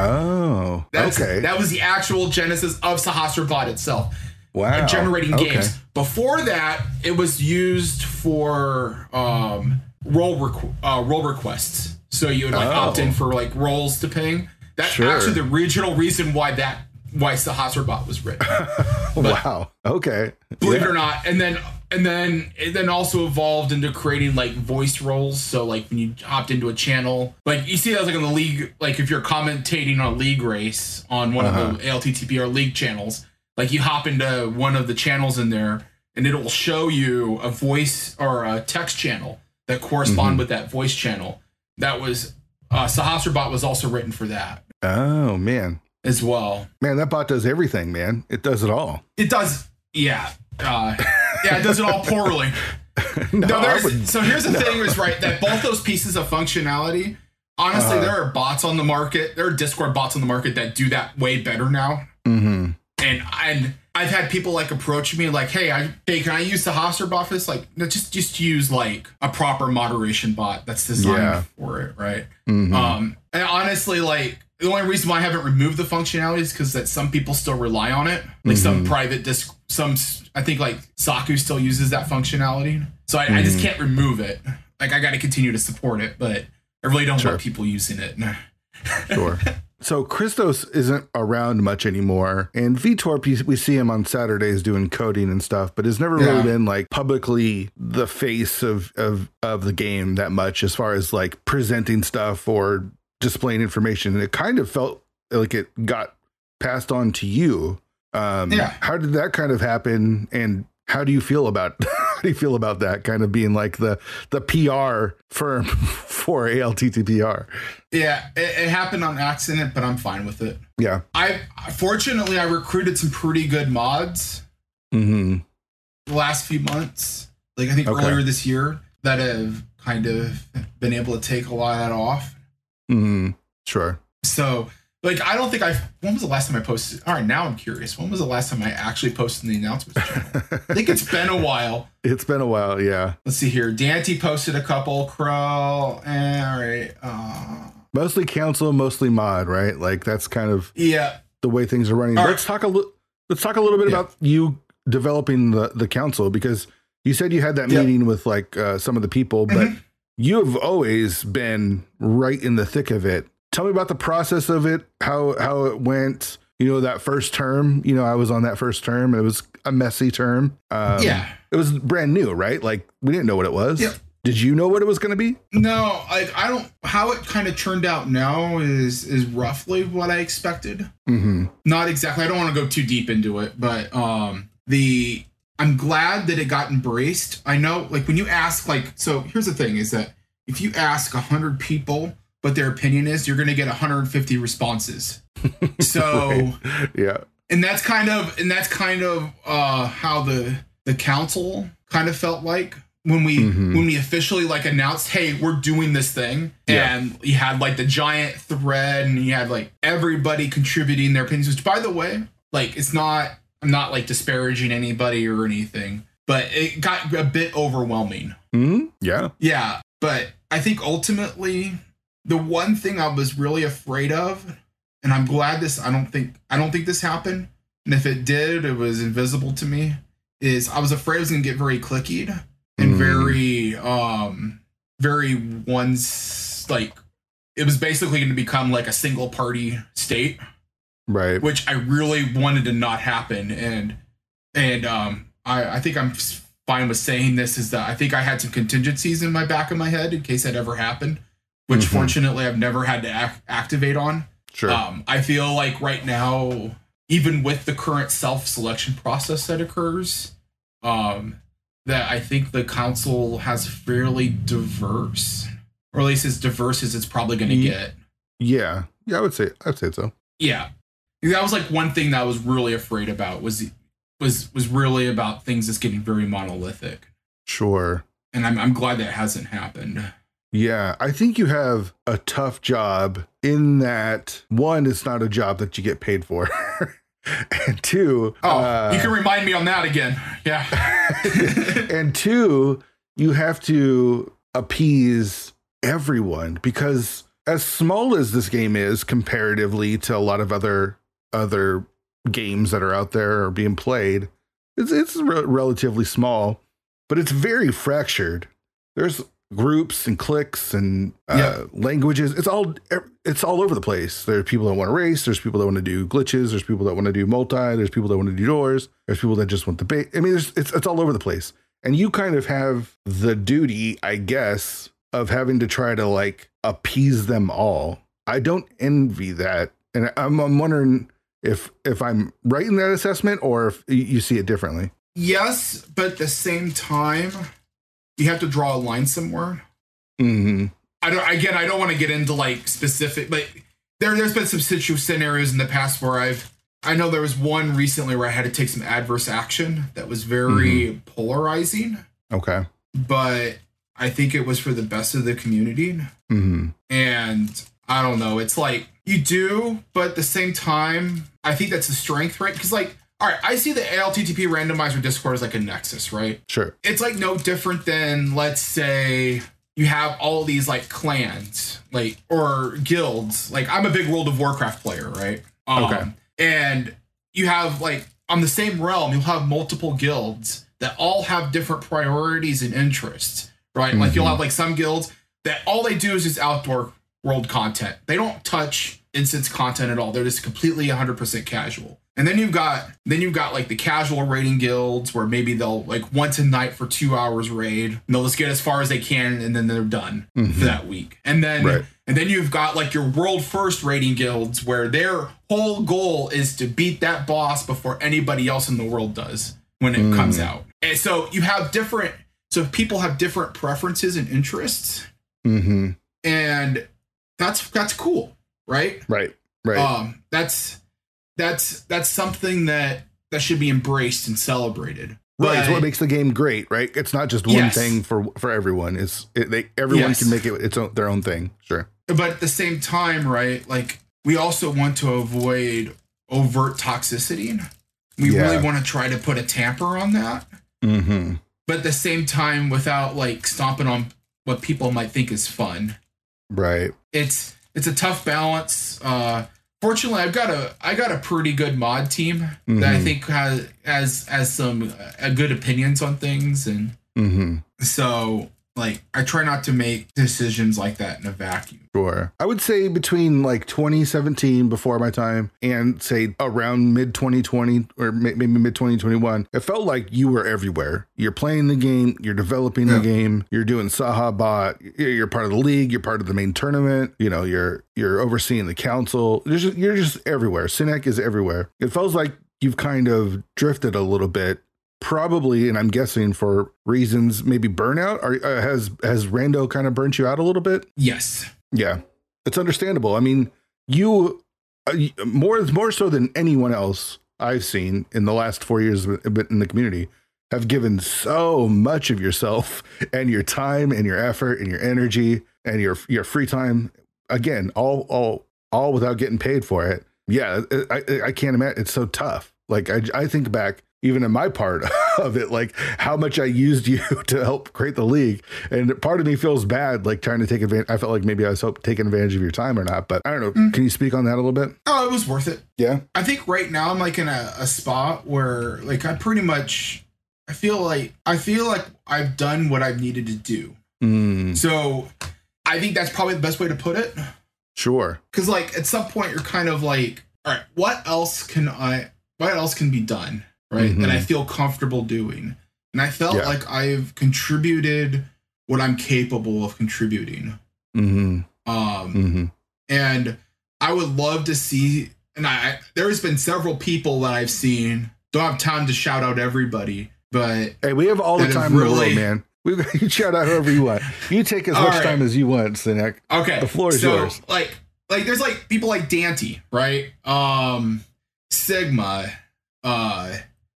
Oh, That's, okay. That was the actual genesis of Sahasrabot itself. Wow. Generating okay. games. Before that, it was used for um, role requ- uh, role requests. So you would like oh. opt in for like roles to ping. That's sure. actually the original reason why that why Sahasrabot was written. Wow. Okay. Believe yeah. it or not, and then and then it then also evolved into creating like voice roles. So like when you opt into a channel, like you see that like on the league, like if you're commentating on a league race on one uh-huh. of the A L T T P R league channels, like you hop into one of the channels in there, and it will show you a voice or a text channel that correspond mm-hmm. with that voice channel. That was uh, Sahasrabot was also written for that. Oh man. As well. Man, that bot does everything, man. It does it all. It does. Yeah. Uh, yeah, it does it all poorly. no, no there's, would, so here's the no. thing is right that both those pieces of functionality, honestly, uh, there are bots on the market. There are Discord bots on the market that do that way better now. Mm-hmm. And and I've had people like approach me like, hey, I hey, can I use the Sahasrabot for this? Like, no, just just use like a proper moderation bot that's designed yeah. for it, right? Mm-hmm. Um, and honestly, like. The only reason why I haven't removed the functionality is because that some people still rely on it. Like mm-hmm. some private disc, some I think like Saku still uses that functionality. So I, mm-hmm. I just can't remove it. Like I got to continue to support it, but I really don't sure. want people using it. Sure. So Christos isn't around much anymore, and Vitor, we see him on Saturdays doing coding and stuff, but has never yeah. really been like publicly the face of, of of the game that much as far as like presenting stuff or displaying information. And it kind of felt like it got passed on to you. Um, yeah. How did that kind of happen, and how do you feel about how do you feel about that kind of being like the the P R firm for A L T T P R? Yeah, it, it happened on accident, but I'm fine with it. Yeah. I fortunately I recruited some pretty good mods mm-hmm. the last few months. Like I think okay. earlier this year that have kind of been able to take a lot of that off. Mm-hmm. Sure. So like I don't think I when was the last time I posted? All right, now I'm curious. When was the last time I actually posted in the announcements channel? I think it's been a while. It's been a while, yeah. Let's see here. Dante posted a couple. Crow. Eh, all right. Uh, Mostly council, mostly mod, right? Like that's kind of yeah the way things are running. All let's right. talk a little. Let's talk a little bit yeah. about you developing the the council, because you said you had that yep. meeting with like uh, some of the people, but mm-hmm. you have always been right in the thick of it. Tell me about the process of it, how how it went. You know, that first term. You know, I was on that first term. It was a messy term. Um, yeah, it was brand new, right? Like we didn't know what it was. Yep. Did you know what it was going to be? No, I I don't. How it kind of turned out now is is roughly what I expected. Mm-hmm. Not exactly. I don't want to go too deep into it, but um, the I'm glad that it got embraced. I know, like when you ask, like, so here's the thing: is that if you ask a hundred people what their opinion is, you're going to get one hundred fifty responses. So right. yeah, and that's kind of and that's kind of uh, how the the council kind of felt like. When we mm-hmm. when we officially like announced, hey, we're doing this thing, yeah. and you had like the giant thread, and you had like everybody contributing their opinions. Which, by the way, like it's not I'm not like disparaging anybody or anything, but it got a bit overwhelming. Mm-hmm. Yeah, yeah. But I think ultimately, the one thing I was really afraid of, and I'm glad this I don't think I don't think this happened, and if it did, it was invisible to me. Is I was afraid it was gonna get very cliquied. And very, um, very one's like, it was basically going to become like a single party state, right? Which I really wanted to not happen, and and um, I I think I'm fine with saying this is that I think I had some contingencies in my back of my head in case that ever happened, which mm-hmm. fortunately I've never had to ac- activate on. Sure. Um, I feel like right now, even with the current self-selection process that occurs, um. that I think the council has fairly diverse, or at least as diverse as it's probably going to get. Yeah. Yeah, I would say, I'd say so. Yeah. That was like one thing that I was really afraid about was, was, was really about things that's getting very monolithic. Sure. And I'm, I'm glad that hasn't happened. Yeah. I think you have a tough job in that one, it's not a job that you get paid for. And two, oh, uh, you can remind me on that again. Yeah. And two, you have to appease everyone, because as small as this game is comparatively to a lot of other other games that are out there or being played, it's it's re- relatively small, but it's very fractured. There's groups and cliques and uh, yeah. languages. It's all it's all over the place. There are people that want to race. There's people that want to do glitches. There's people that want to do multi. There's people that want to do doors. There's people that just want the bait. I mean, there's, it's it's all over the place. And you kind of have the duty, I guess, of having to try to like appease them all. I don't envy that, and I'm I'm wondering if if I'm right in that assessment or if you see it differently. Yes, but at the same time, you have to draw a line somewhere. Mm-hmm. I don't. Again, I don't want to get into like specific, but there, there's been some situ scenarios in the past where I've. I know there was one recently where I had to take some adverse action that was very mm-hmm. polarizing. Okay. But I think it was for the best of the community. Mm-hmm. And I don't know. It's like you do, but at the same time, I think that's a strength, right? Because like. All right, I see the A L T T P randomizer Discord as like a nexus, right? Sure. It's like no different than, let's say, you have all these like clans, like, or guilds. Like, I'm a big World of Warcraft player, right? Um, okay. And you have like, on the same realm, you'll have multiple guilds that all have different priorities and interests, right? Mm-hmm. Like, you'll have like some guilds that all they do is just outdoor world content. They don't touch instance content at all. They're just completely one hundred percent casual. And then you've got then you've got like the casual raiding guilds where maybe they'll like once a night for two hours raid. And they'll just get as far as they can and then they're done mm-hmm. for that week. And then right. and then you've got like your world first raiding guilds where their whole goal is to beat that boss before anybody else in the world does when it mm. comes out. And so you have different so people have different preferences and interests. Mm-hmm. And that's that's cool, right? Right. Right. Um that's That's that's something that, that should be embraced and celebrated. Right, but, it's what makes the game great, right? It's not just one yes. thing for for everyone. It's it, they everyone yes. can make it its own, their own thing. Sure. But at the same time, right? Like we also want to avoid overt toxicity. We yeah. really want to try to put a tamper on that. Mm-hmm. But at the same time, without like stomping on what people might think is fun. Right. It's it's a tough balance. Uh, Fortunately, I've got a I got a pretty good mod team mm-hmm. that I think has has has some uh, good opinions on things, and mm-hmm. so like I try not to make decisions like that in a vacuum. Sure, I would say between like twenty seventeen, before my time, and say around mid twenty twenty or maybe mid twenty twenty-one, it felt like you were everywhere. You're playing the game, you're developing yeah. the game, you're doing Saha Bot, you're part of the league, you're part of the main tournament, you know, you're you're overseeing the council. You're just, you're just everywhere. Synack is everywhere. It feels like you've kind of drifted a little bit. Probably, and I'm guessing for reasons maybe burnout. Are, uh, has has Rando kind of burnt you out a little bit? Yes. Yeah, it's understandable. I mean, you uh, more more so than anyone else I've seen in the last four years in the community have given so much of yourself and your time and your effort and your energy and your your free time. Again, all all all without getting paid for it. Yeah, I I can't imagine. It's so tough. Like I I think back. Even in my part of it, like how much I used you to help create the league. And part of me feels bad, like trying to take advantage. I felt like maybe I was taking advantage of your time or not, but I don't know. Mm. Can you speak on that a little bit? Oh, it was worth it. Yeah. I think right now I'm like in a, a spot where like I pretty much, I feel like, I feel like I've done what I've needed to do. Mm. So I think that's probably the best way to put it. Sure. Cause like at some point you're kind of like, all right, what else can I, what else can be done? Right. Mm-hmm. That I feel comfortable doing. And I felt yeah. like I've contributed what I'm capable of contributing. Mm-hmm. Um, mm-hmm. And I would love to see, and I, there's been several people that I've seen, don't have time to shout out everybody, but. Hey, we have all the time really, in the world, man. We You shout out whoever you want. You take as much right. time as you want, Synack. Okay. The floor is so, yours. Like, like there's like people like Dante, right? Um, Sigma, uh,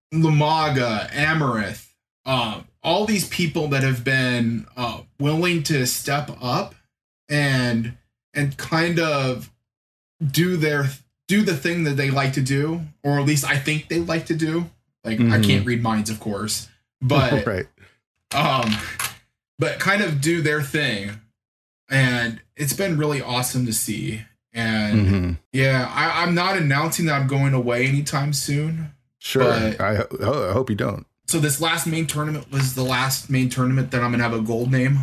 Lumaga, Amaranth, um, all these people that have been uh, willing to step up and and kind of do their do the thing that they like to do, or at least I think they like to do. Like mm-hmm. I can't read minds, of course, but right. um, but kind of do their thing, and it's been really awesome to see. And mm-hmm. yeah, I, I'm not announcing that I'm going away anytime soon. Sure. But, I, ho- I hope you don't. So this last main tournament was the last main tournament that I'm gonna have a gold name.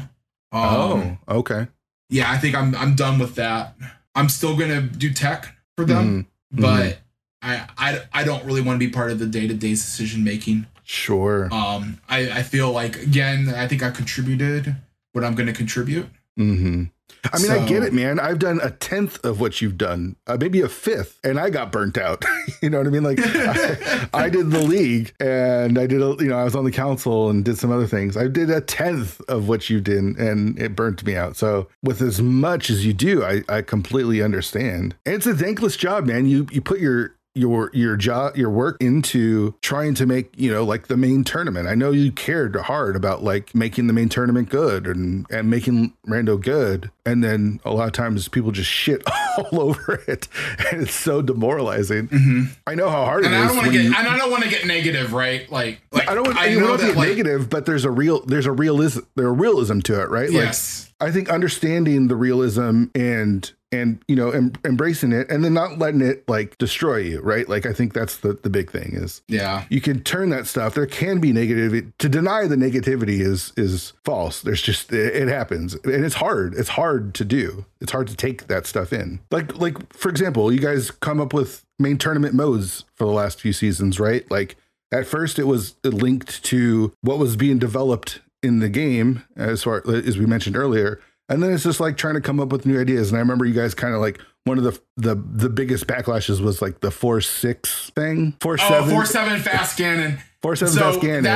Um, oh, okay. Yeah, I think I'm I'm done with that. I'm still gonna do tech for them, mm-hmm. but mm-hmm. I, I I don't really want to be part of the day to day decision making. Sure. Um, I I feel like again, I think I contributed what I'm gonna contribute. Mm-hmm. I mean, so, I get it, man. I've done a tenth of what you've done, uh, maybe a fifth, and I got burnt out. You know what I mean? Like I, I did the league and I did, a, you know, I was on the council and did some other things. I did a tenth of what you did and it burnt me out. So with as much as you do, I, I completely understand. And it's a thankless job, man. You, you put your, your your job your work into trying to make, you know, like the main tournament. I know you cared hard about like making the main tournament good and and making Rando good, and then a lot of times people just shit all over it and it's so demoralizing. Mm-hmm. I know how hard and it I is don't want to get you, and I don't want to get negative, right? Like, like I don't want I you know want to that, get like, negative, but there's a real there's a realism there's a realism to it, right? Yes. Like I think understanding the realism and and, you know, em- embracing it and then not letting it like destroy you, right? Like, I think that's the, the big thing is yeah, you can turn that stuff. There can be negativity. To deny the negativity is, is false. There's just, it, it happens and it's hard. It's hard to do. It's hard to take that stuff in. Like, like, for example, you guys come up with main tournament modes for the last few seasons, right? Like at first it was linked to what was being developed in the game as far as we mentioned earlier. And then it's just like trying to come up with new ideas. And I remember you guys kind of like one of the the the biggest backlashes was like the four six thing. Four oh, seven. four seven fast cannon. Four seven so fast cannon.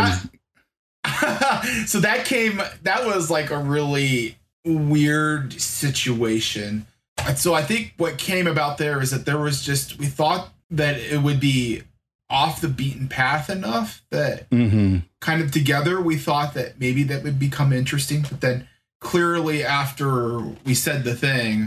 That, so that came. That was like a really weird situation. So I think what came about there is that there was just we thought that it would be off the beaten path enough that mm-hmm. kind of together we thought that maybe that would become interesting, but then. Clearly, after we said the thing,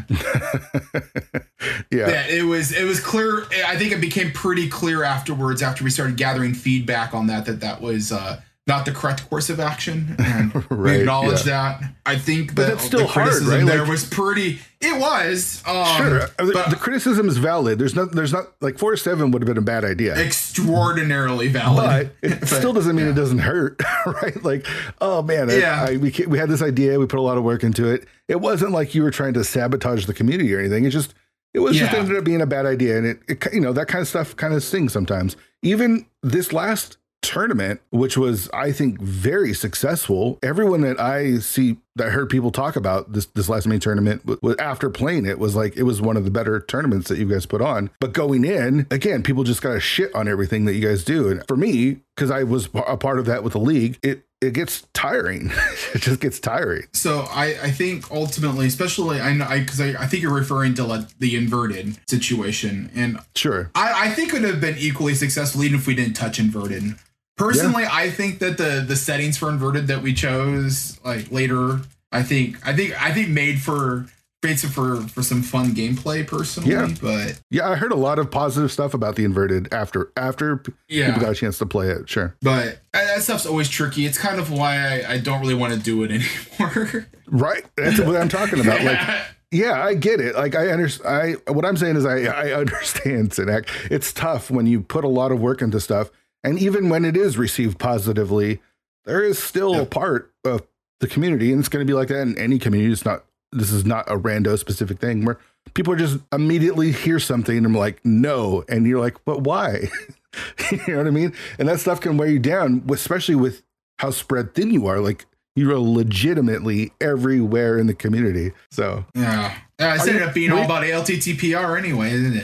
yeah, that it was it was clear. I think it became pretty clear afterwards, after we started gathering feedback on that, that that was uh, not the correct course of action, and right, we acknowledge yeah. that. I think but that it's still the hard, criticism right? there like, was pretty. It was um, sure. but the, the criticism is valid. There's not. There's not like four seven would have been a bad idea. Extraordinarily valid, but it but, still doesn't mean yeah. it doesn't hurt, right? Like, oh man, yeah. I, I, we we had this idea. We put a lot of work into it. It wasn't like you were trying to sabotage the community or anything. It just it was yeah. just ended up being a bad idea, and it, it you know that kind of stuff kind of stings sometimes. Even this last tournament, which was, I think, very successful. Everyone that I see that I heard people talk about this this last main tournament w- w- after playing it was like it was one of the better tournaments that you guys put on. But going in, again, people just got to shit on everything that you guys do. And for me, because I was a part of that with the league, it it gets tiring. It just gets tiring. So I, I think ultimately, especially I know because I, I think you're referring to like the inverted situation, and sure, I, I think it would have been equally successful even if we didn't touch inverted. Personally, yeah. I think that the the settings for inverted that we chose like later, I think I think I think made for made for for some fun gameplay personally. Yeah. But yeah, I heard a lot of positive stuff about the inverted after after yeah. people got a chance to play it. Sure, but that stuff's always tricky. It's kind of why I, I don't really want to do it anymore. Right, that's what I'm talking about. Like. Yeah, I get it. Like I understand. I what I'm saying is I I understand, Sinek. It's tough when you put a lot of work into stuff. And even when it is received positively, there is still yeah. a part of the community, and it's going to be like that in any community. It's not, this is not a rando specific thing where people are just immediately hear something and I'm like, no. And you're like, but why? You know what I mean? And that stuff can wear you down, especially with how spread thin you are. Like you are legitimately everywhere in the community. So yeah. Uh, it's ended up being all about A L T T P R anyway, isn't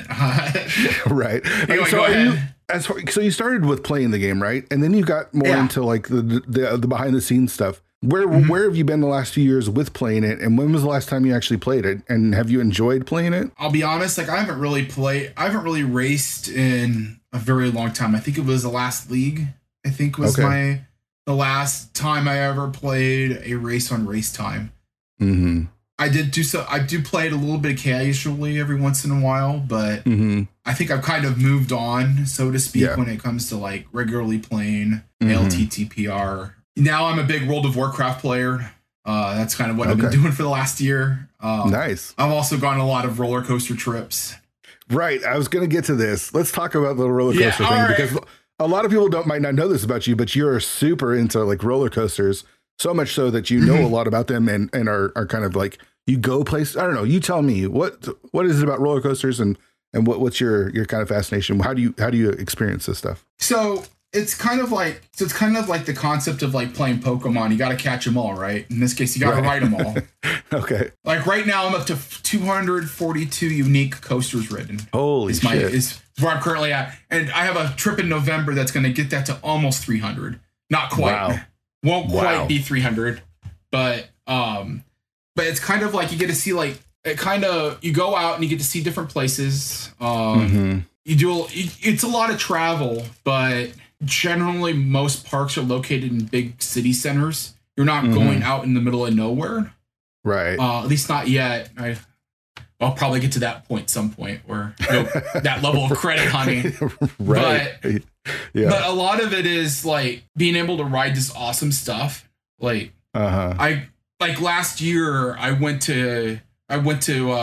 it? Right. Anyway, so go ahead. You, as far, so you started with playing the game, right? And then you got more yeah. into like the, the the behind the scenes stuff. Where mm-hmm. where have you been the last few years with playing it? And when was the last time you actually played it? And have you enjoyed playing it? I'll be honest, like I haven't really played, I haven't really raced in a very long time. I think it was the last league. I think was okay. my the last time I ever played a race on Race Time. Mm-hmm. I did do so. I do play it a little bit casually every once in a while, but mm-hmm. I think I've kind of moved on, so to speak, yeah. when it comes to like regularly playing mm-hmm. A L T T P R. Now I'm a big World of Warcraft player. Uh, that's kind of what okay. I've been doing for the last year. Um, nice. I've also gone on a lot of roller coaster trips. Right. I was going to get to this. Let's talk about the roller coaster yeah, thing right. because a lot of people don't might not know this about you, but you're super into like roller coasters, so much so that you know a lot about them and, and are, are kind of like, you go place. I don't know. You tell me what, what is it about roller coasters and, and what, what's your, your kind of fascination? How do you, how do you experience this stuff? So it's kind of like, so it's kind of like the concept of like playing Pokemon. You got to catch them all, right? In this case, you got to right. ride them all. Okay. Like right now I'm up to two hundred forty-two unique coasters ridden. Holy is shit. My, is where I'm currently at. And I have a trip in November that's going to get that to almost three hundred. Not quite. Wow. Won't wow. quite be three hundred, but, um, But it's kind of like you get to see like it kind of you go out and you get to see different places. Um, mm-hmm. You do it's a lot of travel, but generally most parks are located in big city centers. You're not mm-hmm. going out in the middle of nowhere, right? Uh, at least not yet. I, I'll probably get to that point some point where you know, that level of credit hunting. Right. But, yeah. but a lot of it is like being able to ride this awesome stuff. Like uh-huh. I. Like last year, I went to I went to uh,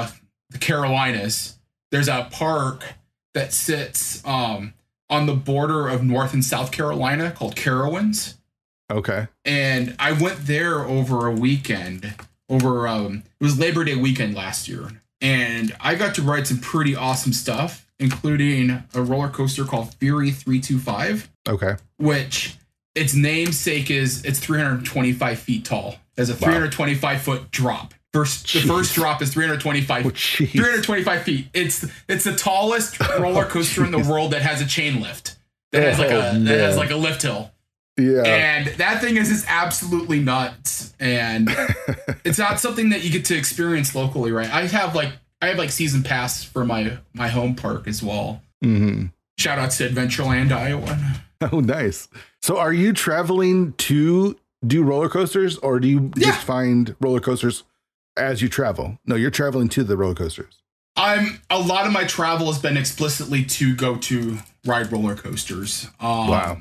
the Carolinas, there's a park that sits um, on the border of North and South Carolina called Carowinds. Okay. And I went there over a weekend, over, um, it was Labor Day weekend last year. And I got to ride some pretty awesome stuff, including a roller coaster called Fury three twenty-five. Okay. Which its namesake is it's three hundred twenty-five feet tall. There's a three hundred twenty-five foot drop. First, Jeez. The first drop is three hundred twenty-five, oh, three hundred twenty-five feet. It's it's the tallest roller coaster oh, in the world that has a chain lift. That has like oh, a man. that has like a lift hill. Yeah. And that thing is just absolutely nuts. And it's not something that you get to experience locally, right? I have like I have like season pass for my my home park as well. Mm-hmm. Shout out to Adventureland, Iowa. Oh, nice. So are you traveling to do roller coasters, or do you yeah. just find roller coasters as you travel? No, you're traveling to the roller coasters. I'm a lot of my travel has been explicitly to go to ride roller coasters. Um, wow.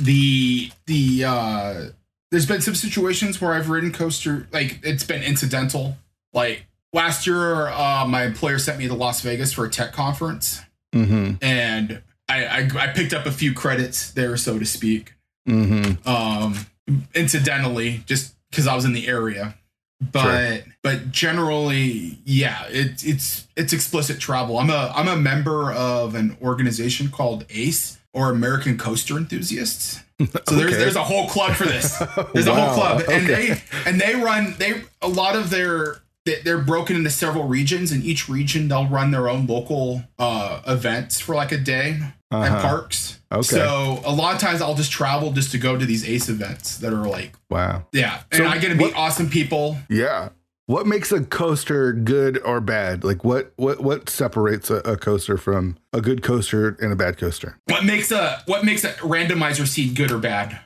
The the uh, there's been some situations where I've ridden coaster, like it's been incidental. Like last year, uh, my employer sent me to Las Vegas for a tech conference, mm-hmm. and I, I I picked up a few credits there, so to speak. Mm-hmm. Um, incidentally, just because I was in the area. But sure. but generally, yeah, it, it's it's explicit travel. I'm a I'm a member of an organization called ACE, or American Coaster Enthusiasts. So okay. there's there's a whole club for this. There's wow. a whole club, and okay. they and they run they a lot of their they're broken into several regions, and each region they'll run their own local uh, events for like a day uh-huh. at parks. Okay. So a lot of times I'll just travel just to go to these ACE events that are like, wow. Yeah. And so I get to meet what, awesome people. Yeah. What makes a coaster good or bad? Like what, what, what separates a, a coaster from a good coaster and a bad coaster? What makes a, what makes a randomizer seat good or bad?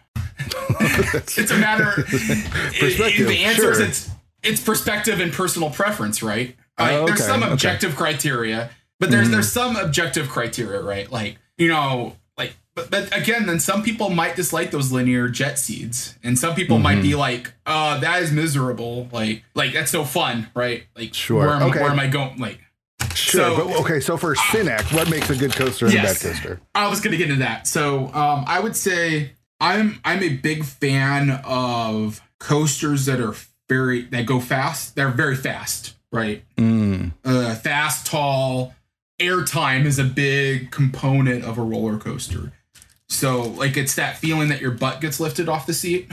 It's a matter. Perspective. It, the answer sure. is it's, it's perspective and personal preference, right? Like, oh, okay. There's some objective okay. criteria, but there's, mm. there's some objective criteria, right? Like, you know, Like, but, but again, then some people might dislike those linear jet seats, and some people mm-hmm. might be like, "Uh, that is miserable. Like, like that's no fun, right? Like, sure. where am, okay. where am I going? Like, sure. So, but, okay, so for Synack, what makes a good coaster and yes, a bad coaster? I was going to get into that. So, um, I would say I'm I'm a big fan of coasters that are very that go fast. They're very fast, right? Mm. Uh, fast, tall. Airtime is a big component of a roller coaster. So like it's that feeling that your butt gets lifted off the seat.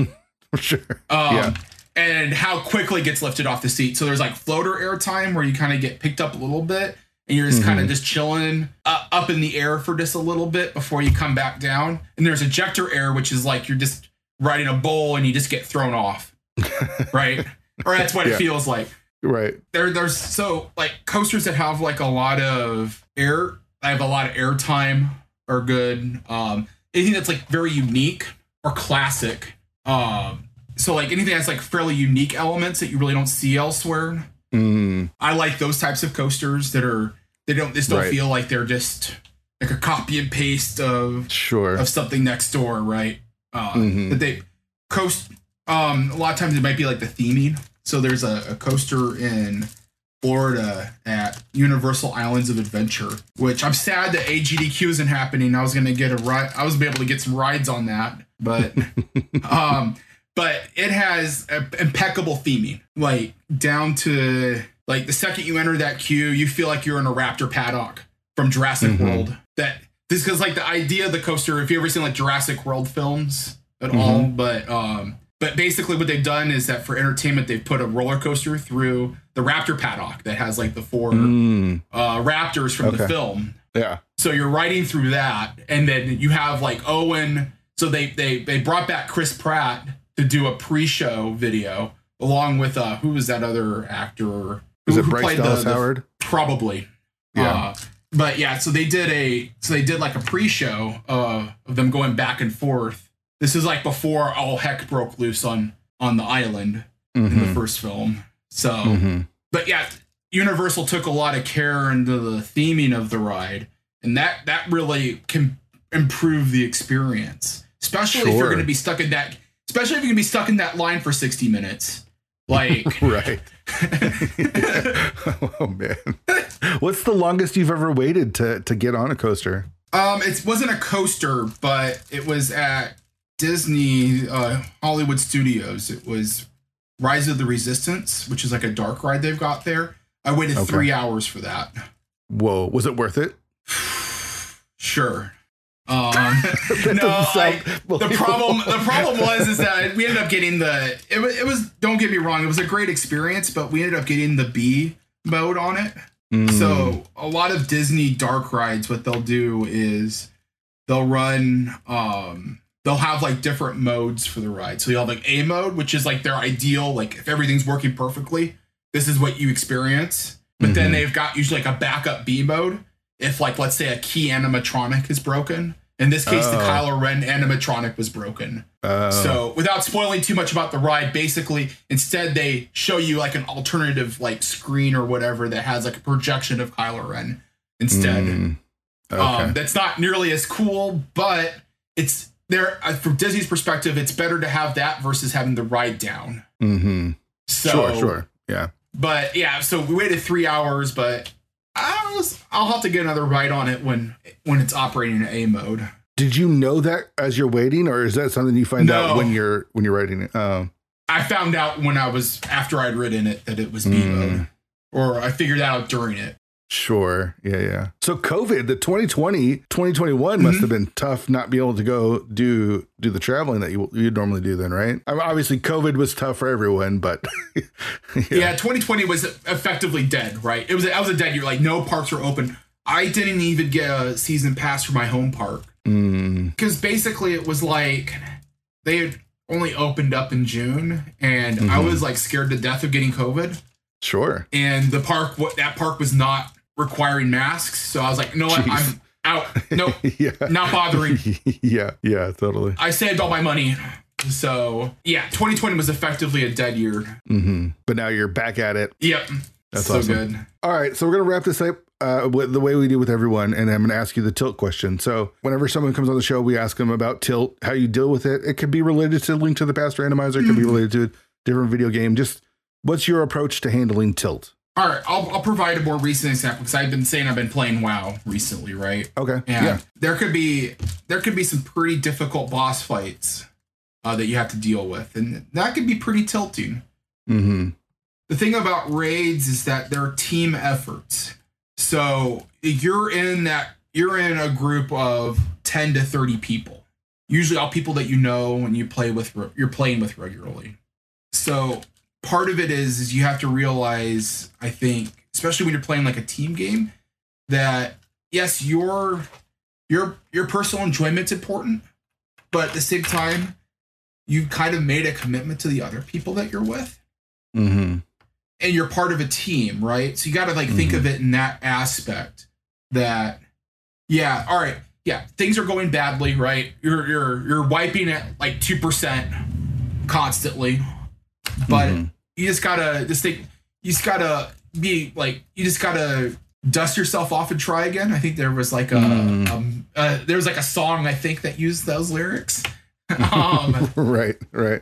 Sure. Um, yeah. And how quickly it gets lifted off the seat. So there's like floater airtime where you kind of get picked up a little bit and you're just mm-hmm. kind of just chilling uh, up in the air for just a little bit before you come back down. And there's ejector air, which is like you're just riding a bowl and you just get thrown off. Right? Or that's what yeah. it feels like. Right. There, there's so like coasters that have like a lot of air. I have a lot of air time are good. Um, anything that's like very unique or classic. Um, so like anything that's like fairly unique elements that you really don't see elsewhere. Mm. I like those types of coasters that are they don't just don't right. feel like they're just like a copy and paste of sure of something next door, right? Uh, mm-hmm. But they coast. Um, a lot of times it might be like the theming. So there's a, a coaster in Florida at Universal Islands of Adventure, which I'm sad that A G D Q isn't happening. I was going to get a ride. I was be able to get some rides on that, but, um, but it has a, impeccable theming, like down to like the second you enter that queue, you feel like you're in a raptor paddock from Jurassic mm-hmm. World. That this because like the idea of the coaster, if you ever seen like Jurassic World films at mm-hmm. all, but, um, But basically what they've done is that for entertainment, they've put a roller coaster through the Raptor paddock that has like the four mm. uh, raptors from okay. the film. Yeah. So you're riding through that. And then you have like Owen. So they they they brought back Chris Pratt to do a pre-show video along with uh, who was that other actor? Was who, it Bryce Dallas the, Howard? The, probably. Yeah. Uh, but yeah, so they did a so they did like a pre-show uh, of them going back and forth. This is like before all heck broke loose on, on the island mm-hmm. in the first film. So, mm-hmm. but yeah, Universal took a lot of care into the theming of the ride, and that, that really can improve the experience, especially sure. if you're going to be stuck in that, especially if you're going to be stuck in that line for sixty minutes. Like, right. Oh man. What's the longest you've ever waited to to get on a coaster? Um, it wasn't a coaster, but it was at Disney uh, Hollywood Studios. It was Rise of the Resistance, which is like a dark ride they've got there. I waited okay. three hours for that. Whoa, was it worth it? Sure. Um, no, like, the problem, the problem was, is that we ended up getting the, it was, it was, don't get me wrong, it was a great experience, but we ended up getting the B mode on it. Mm. So a lot of Disney dark rides, what they'll do is they'll run, um, they'll have like different modes for the ride. So you have like A mode, which is like their ideal, like if everything's working perfectly, this is what you experience. But mm-hmm. then they've got usually like a backup B mode. If, like, let's say a key animatronic is broken. In this case, oh. the Kylo Ren animatronic was broken. Oh. So without spoiling too much about the ride, basically, instead they show you, like, an alternative, like, screen or whatever that has, like, a projection of Kylo Ren instead. Mm. Okay. Um, that's not nearly as cool, but it's there. Uh, from Disney's perspective, it's better to have that versus having the ride down. Mm-hmm. So, sure, sure. Yeah. But, yeah, so we waited three hours, but... I'll have to get another ride on it when when it's operating in A mode. Did you know that as you're waiting, or is that something you find no. out when you're when you're riding it? Um, I found out when I was after I'd ridden it that it was B mm. mode, or I figured out during it. Sure. Yeah, yeah. So COVID, the twenty twenty, twenty twenty-one must mm-hmm. have been tough not being able to go do do the traveling that you you'd normally do then, right? I mean, obviously, COVID was tough for everyone, but yeah. yeah, twenty twenty was effectively dead, right? It was that was a dead year. Like no parks were open. I didn't even get a season pass for my home park because mm. basically it was like they had only opened up in June, and mm-hmm. I was like scared to death of getting COVID. Sure. And the park, what that park was not requiring masks, so I was like, no, Jeez. I'm out. Nope, yeah. Not bothering. yeah, yeah, totally. I saved all my money, so yeah, twenty twenty was effectively a dead year. Mm-hmm. But now you're back at it. Yep, that's so awesome. Good. All right, so we're gonna wrap this up uh, with the way we do with everyone, and I'm gonna ask you the tilt question. So whenever someone comes on the show, we ask them about tilt, how you deal with it. It could be related to Link to the Past Randomizer, it could mm-hmm. be related to a different video game. Just what's your approach to handling tilt? All right, I'll, I'll provide a more recent example because I've been saying I've been playing WoW recently, right? Okay. And yeah. there could be there could be some pretty difficult boss fights uh, that you have to deal with, and that could be pretty tilting. Mm-hmm. The thing about raids is that they're team efforts. So you're in that you're in a group of ten to thirty people, usually all people that you know and you play with you're playing with regularly. So part of it is, is you have to realize, I think, especially when you're playing like a team game, that yes, your your your personal enjoyment's important, but at the same time, you've kind of made a commitment to the other people that you're with. Mm-hmm. And you're part of a team, right? So you got to like mm-hmm. think of it in that aspect that, yeah, all right, yeah, things are going badly, right? You're you're you're wiping at like two percent constantly, but mm-hmm. you just gotta just think, you just gotta be like, you just gotta dust yourself off and try again. I think there was like a mm. um uh, there was like a song I think that used those lyrics. um, right, right.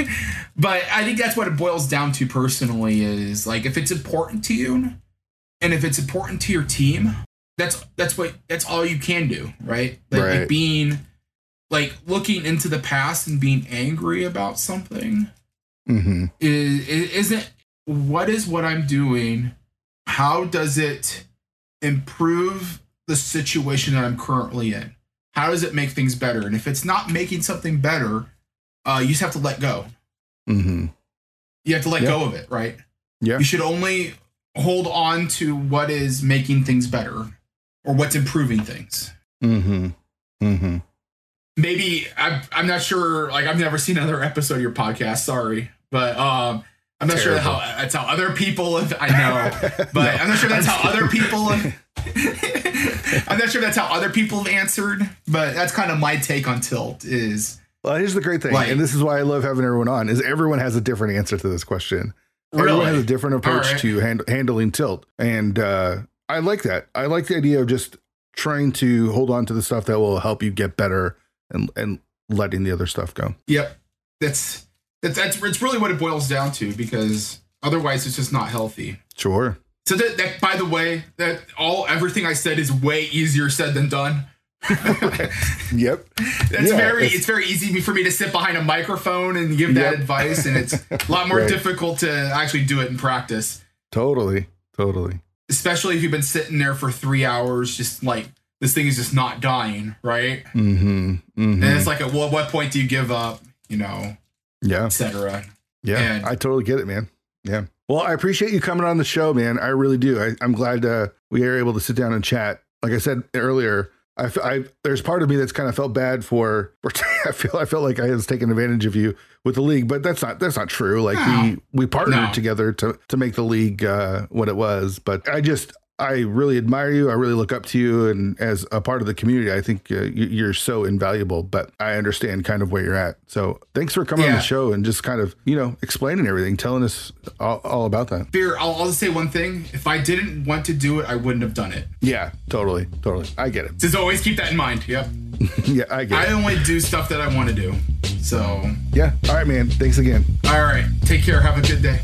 But I think that's what it boils down to personally is like, if it's important to you and if it's important to your team, that's that's what that's all you can do, right? Like, right. like being like looking into the past and being angry about something mm-hmm. is, isn't what is what I'm doing, how does it improve the situation that I'm currently in? How does it make things better? And if it's not making something better, Uh, you just have to let go. Mm-hmm. You have to let yeah. go of it, right? Yeah. You should only hold on to what is making things better or what's improving things. Mm-hmm. Mm-hmm. Maybe I'm, I'm not sure. Like, I've never seen another episode of your podcast. Sorry, but um, I'm not Terrible. sure how that's how other people. Have, I know, but no, I'm not sure that's how other people. Have, I'm not sure that's how other people have answered. But that's kind of my take on Tilt. Is Well, here's the great thing, like, and this is why I love having everyone on, is everyone has a different answer to this question. Really? Everyone has a different approach right. to hand, handling tilt. And uh, I like that. I like the idea of just trying to hold on to the stuff that will help you get better and, and letting the other stuff go. Yep. That's That's, that's it's really what it boils down to, because otherwise it's just not healthy. Sure. So that, that by the way, that all everything I said is way easier said than done. Yep. That's yeah, very it's, it's very easy for me to sit behind a microphone and give that yep. advice, and it's a lot more right. difficult to actually do it in practice. Totally. Totally. Especially if you've been sitting there for three hours, just like this thing is just not dying, right? Mm-hmm. Mm-hmm. And it's like, at well, what point do you give up? You know, yeah, et cetera. Yeah, and, I totally get it, man. Yeah. Well, I appreciate you coming on the show, man. I really do. I, I'm glad uh, we are able to sit down and chat. Like I said earlier, I, I there's part of me that's kind of felt bad for. for I feel I felt like I was taking advantage of you with the league, but that's not that's not true. Like no. we we partnered no. together to to make the league uh, what it was. But I just. I really admire you. I really look up to you. And as a part of the community, I think uh, you're so invaluable, but I understand kind of where you're at. So thanks for coming yeah. on the show and just kind of, you know, explaining everything, telling us all, all about that. Fear, I'll, I'll just say one thing. If I didn't want to do it, I wouldn't have done it. Yeah, totally. Totally. I get it. Just always keep that in mind. Yep. yeah, I get I it. I only do stuff that I want to do. So. Yeah. All right, man. Thanks again. All right. Take care. Have a good day.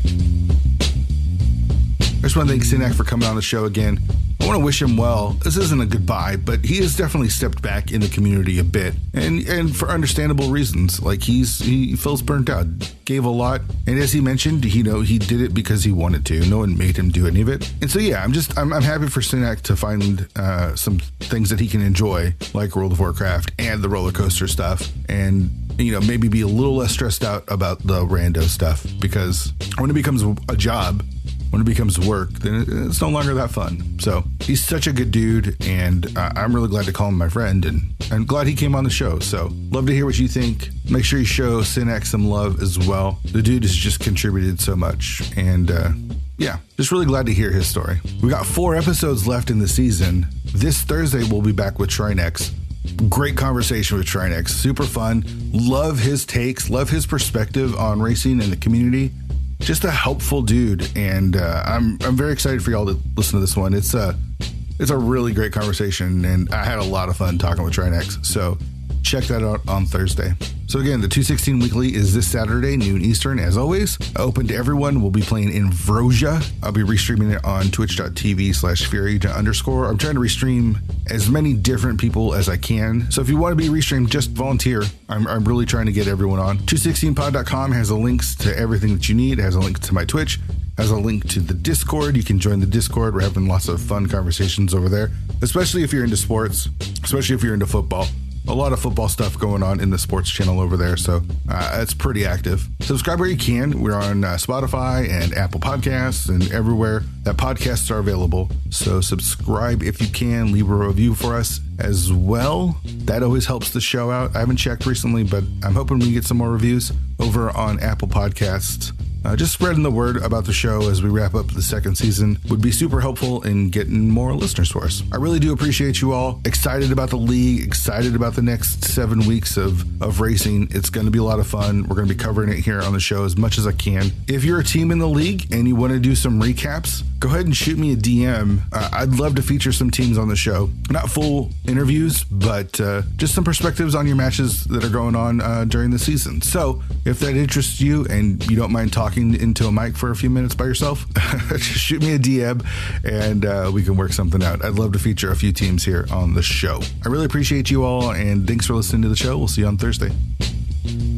I just want to thank Sinak for coming on the show again. I want to wish him well. This isn't a goodbye, but he has definitely stepped back in the community a bit, and and for understandable reasons. Like he's he feels burnt out, gave a lot, and as he mentioned, you know, he did it because he wanted to. No one made him do any of it, and so yeah, I'm just I'm, I'm happy for Sinak to find uh, some things that he can enjoy, like World of Warcraft and the roller coaster stuff, and you know, maybe be a little less stressed out about the rando stuff, because when it becomes a job. When it becomes work, then it's no longer that fun. So he's such a good dude, and uh, I'm really glad to call him my friend, and I'm glad he came on the show. So love to hear what you think. Make sure you show Sinak some love as well. The dude has just contributed so much, and uh, yeah, just really glad to hear his story. We got four episodes left in the season. This Thursday, we'll be back with Trinex. Great conversation with Trinex. Super fun. Love his takes. Love his perspective on racing and the community. Just a helpful dude, and uh, I'm I'm very excited for y'all to listen to this one. It's a it's a really great conversation, and I had a lot of fun talking with Trinex. So check that out on Thursday. So again, the two sixteen Weekly is this Saturday, noon Eastern, as always. Open to everyone. We'll be playing Inversia. I'll be restreaming it on twitch.tv slash fearagent underscore. I'm trying to restream as many different people as I can. So if you want to be restreamed, just volunteer. I'm, I'm really trying to get everyone on. two sixteen pod dot com has the links to everything that you need. It has a link to my Twitch. Has a link to the Discord. You can join the Discord. We're having lots of fun conversations over there, especially if you're into sports, especially if you're into football. A lot of football stuff going on in the sports channel over there, so uh, it's pretty active. Subscribe where you can. We're on uh, Spotify and Apple Podcasts and everywhere that podcasts are available. So subscribe if you can. Leave a review for us as well. That always helps the show out. I haven't checked recently, but I'm hoping we get some more reviews over on Apple Podcasts. Uh, just spreading the word about the show as we wrap up the second season would be super helpful in getting more listeners for us. I really do appreciate you all. Excited about the league, excited about the next seven weeks of, of racing. It's going to be a lot of fun. We're going to be covering it here on the show as much as I can. If you're a team in the league and you want to do some recaps, go ahead and shoot me a D M. Uh, I'd love to feature some teams on the show. Not full interviews, but uh, just some perspectives on your matches that are going on uh, during the season. So if that interests you and you don't mind talking into a mic for a few minutes by yourself, just shoot me a D M and uh, we can work something out. I'd love to feature a few teams here on the show. I really appreciate you all, and thanks for listening to the show. We'll see you on Thursday.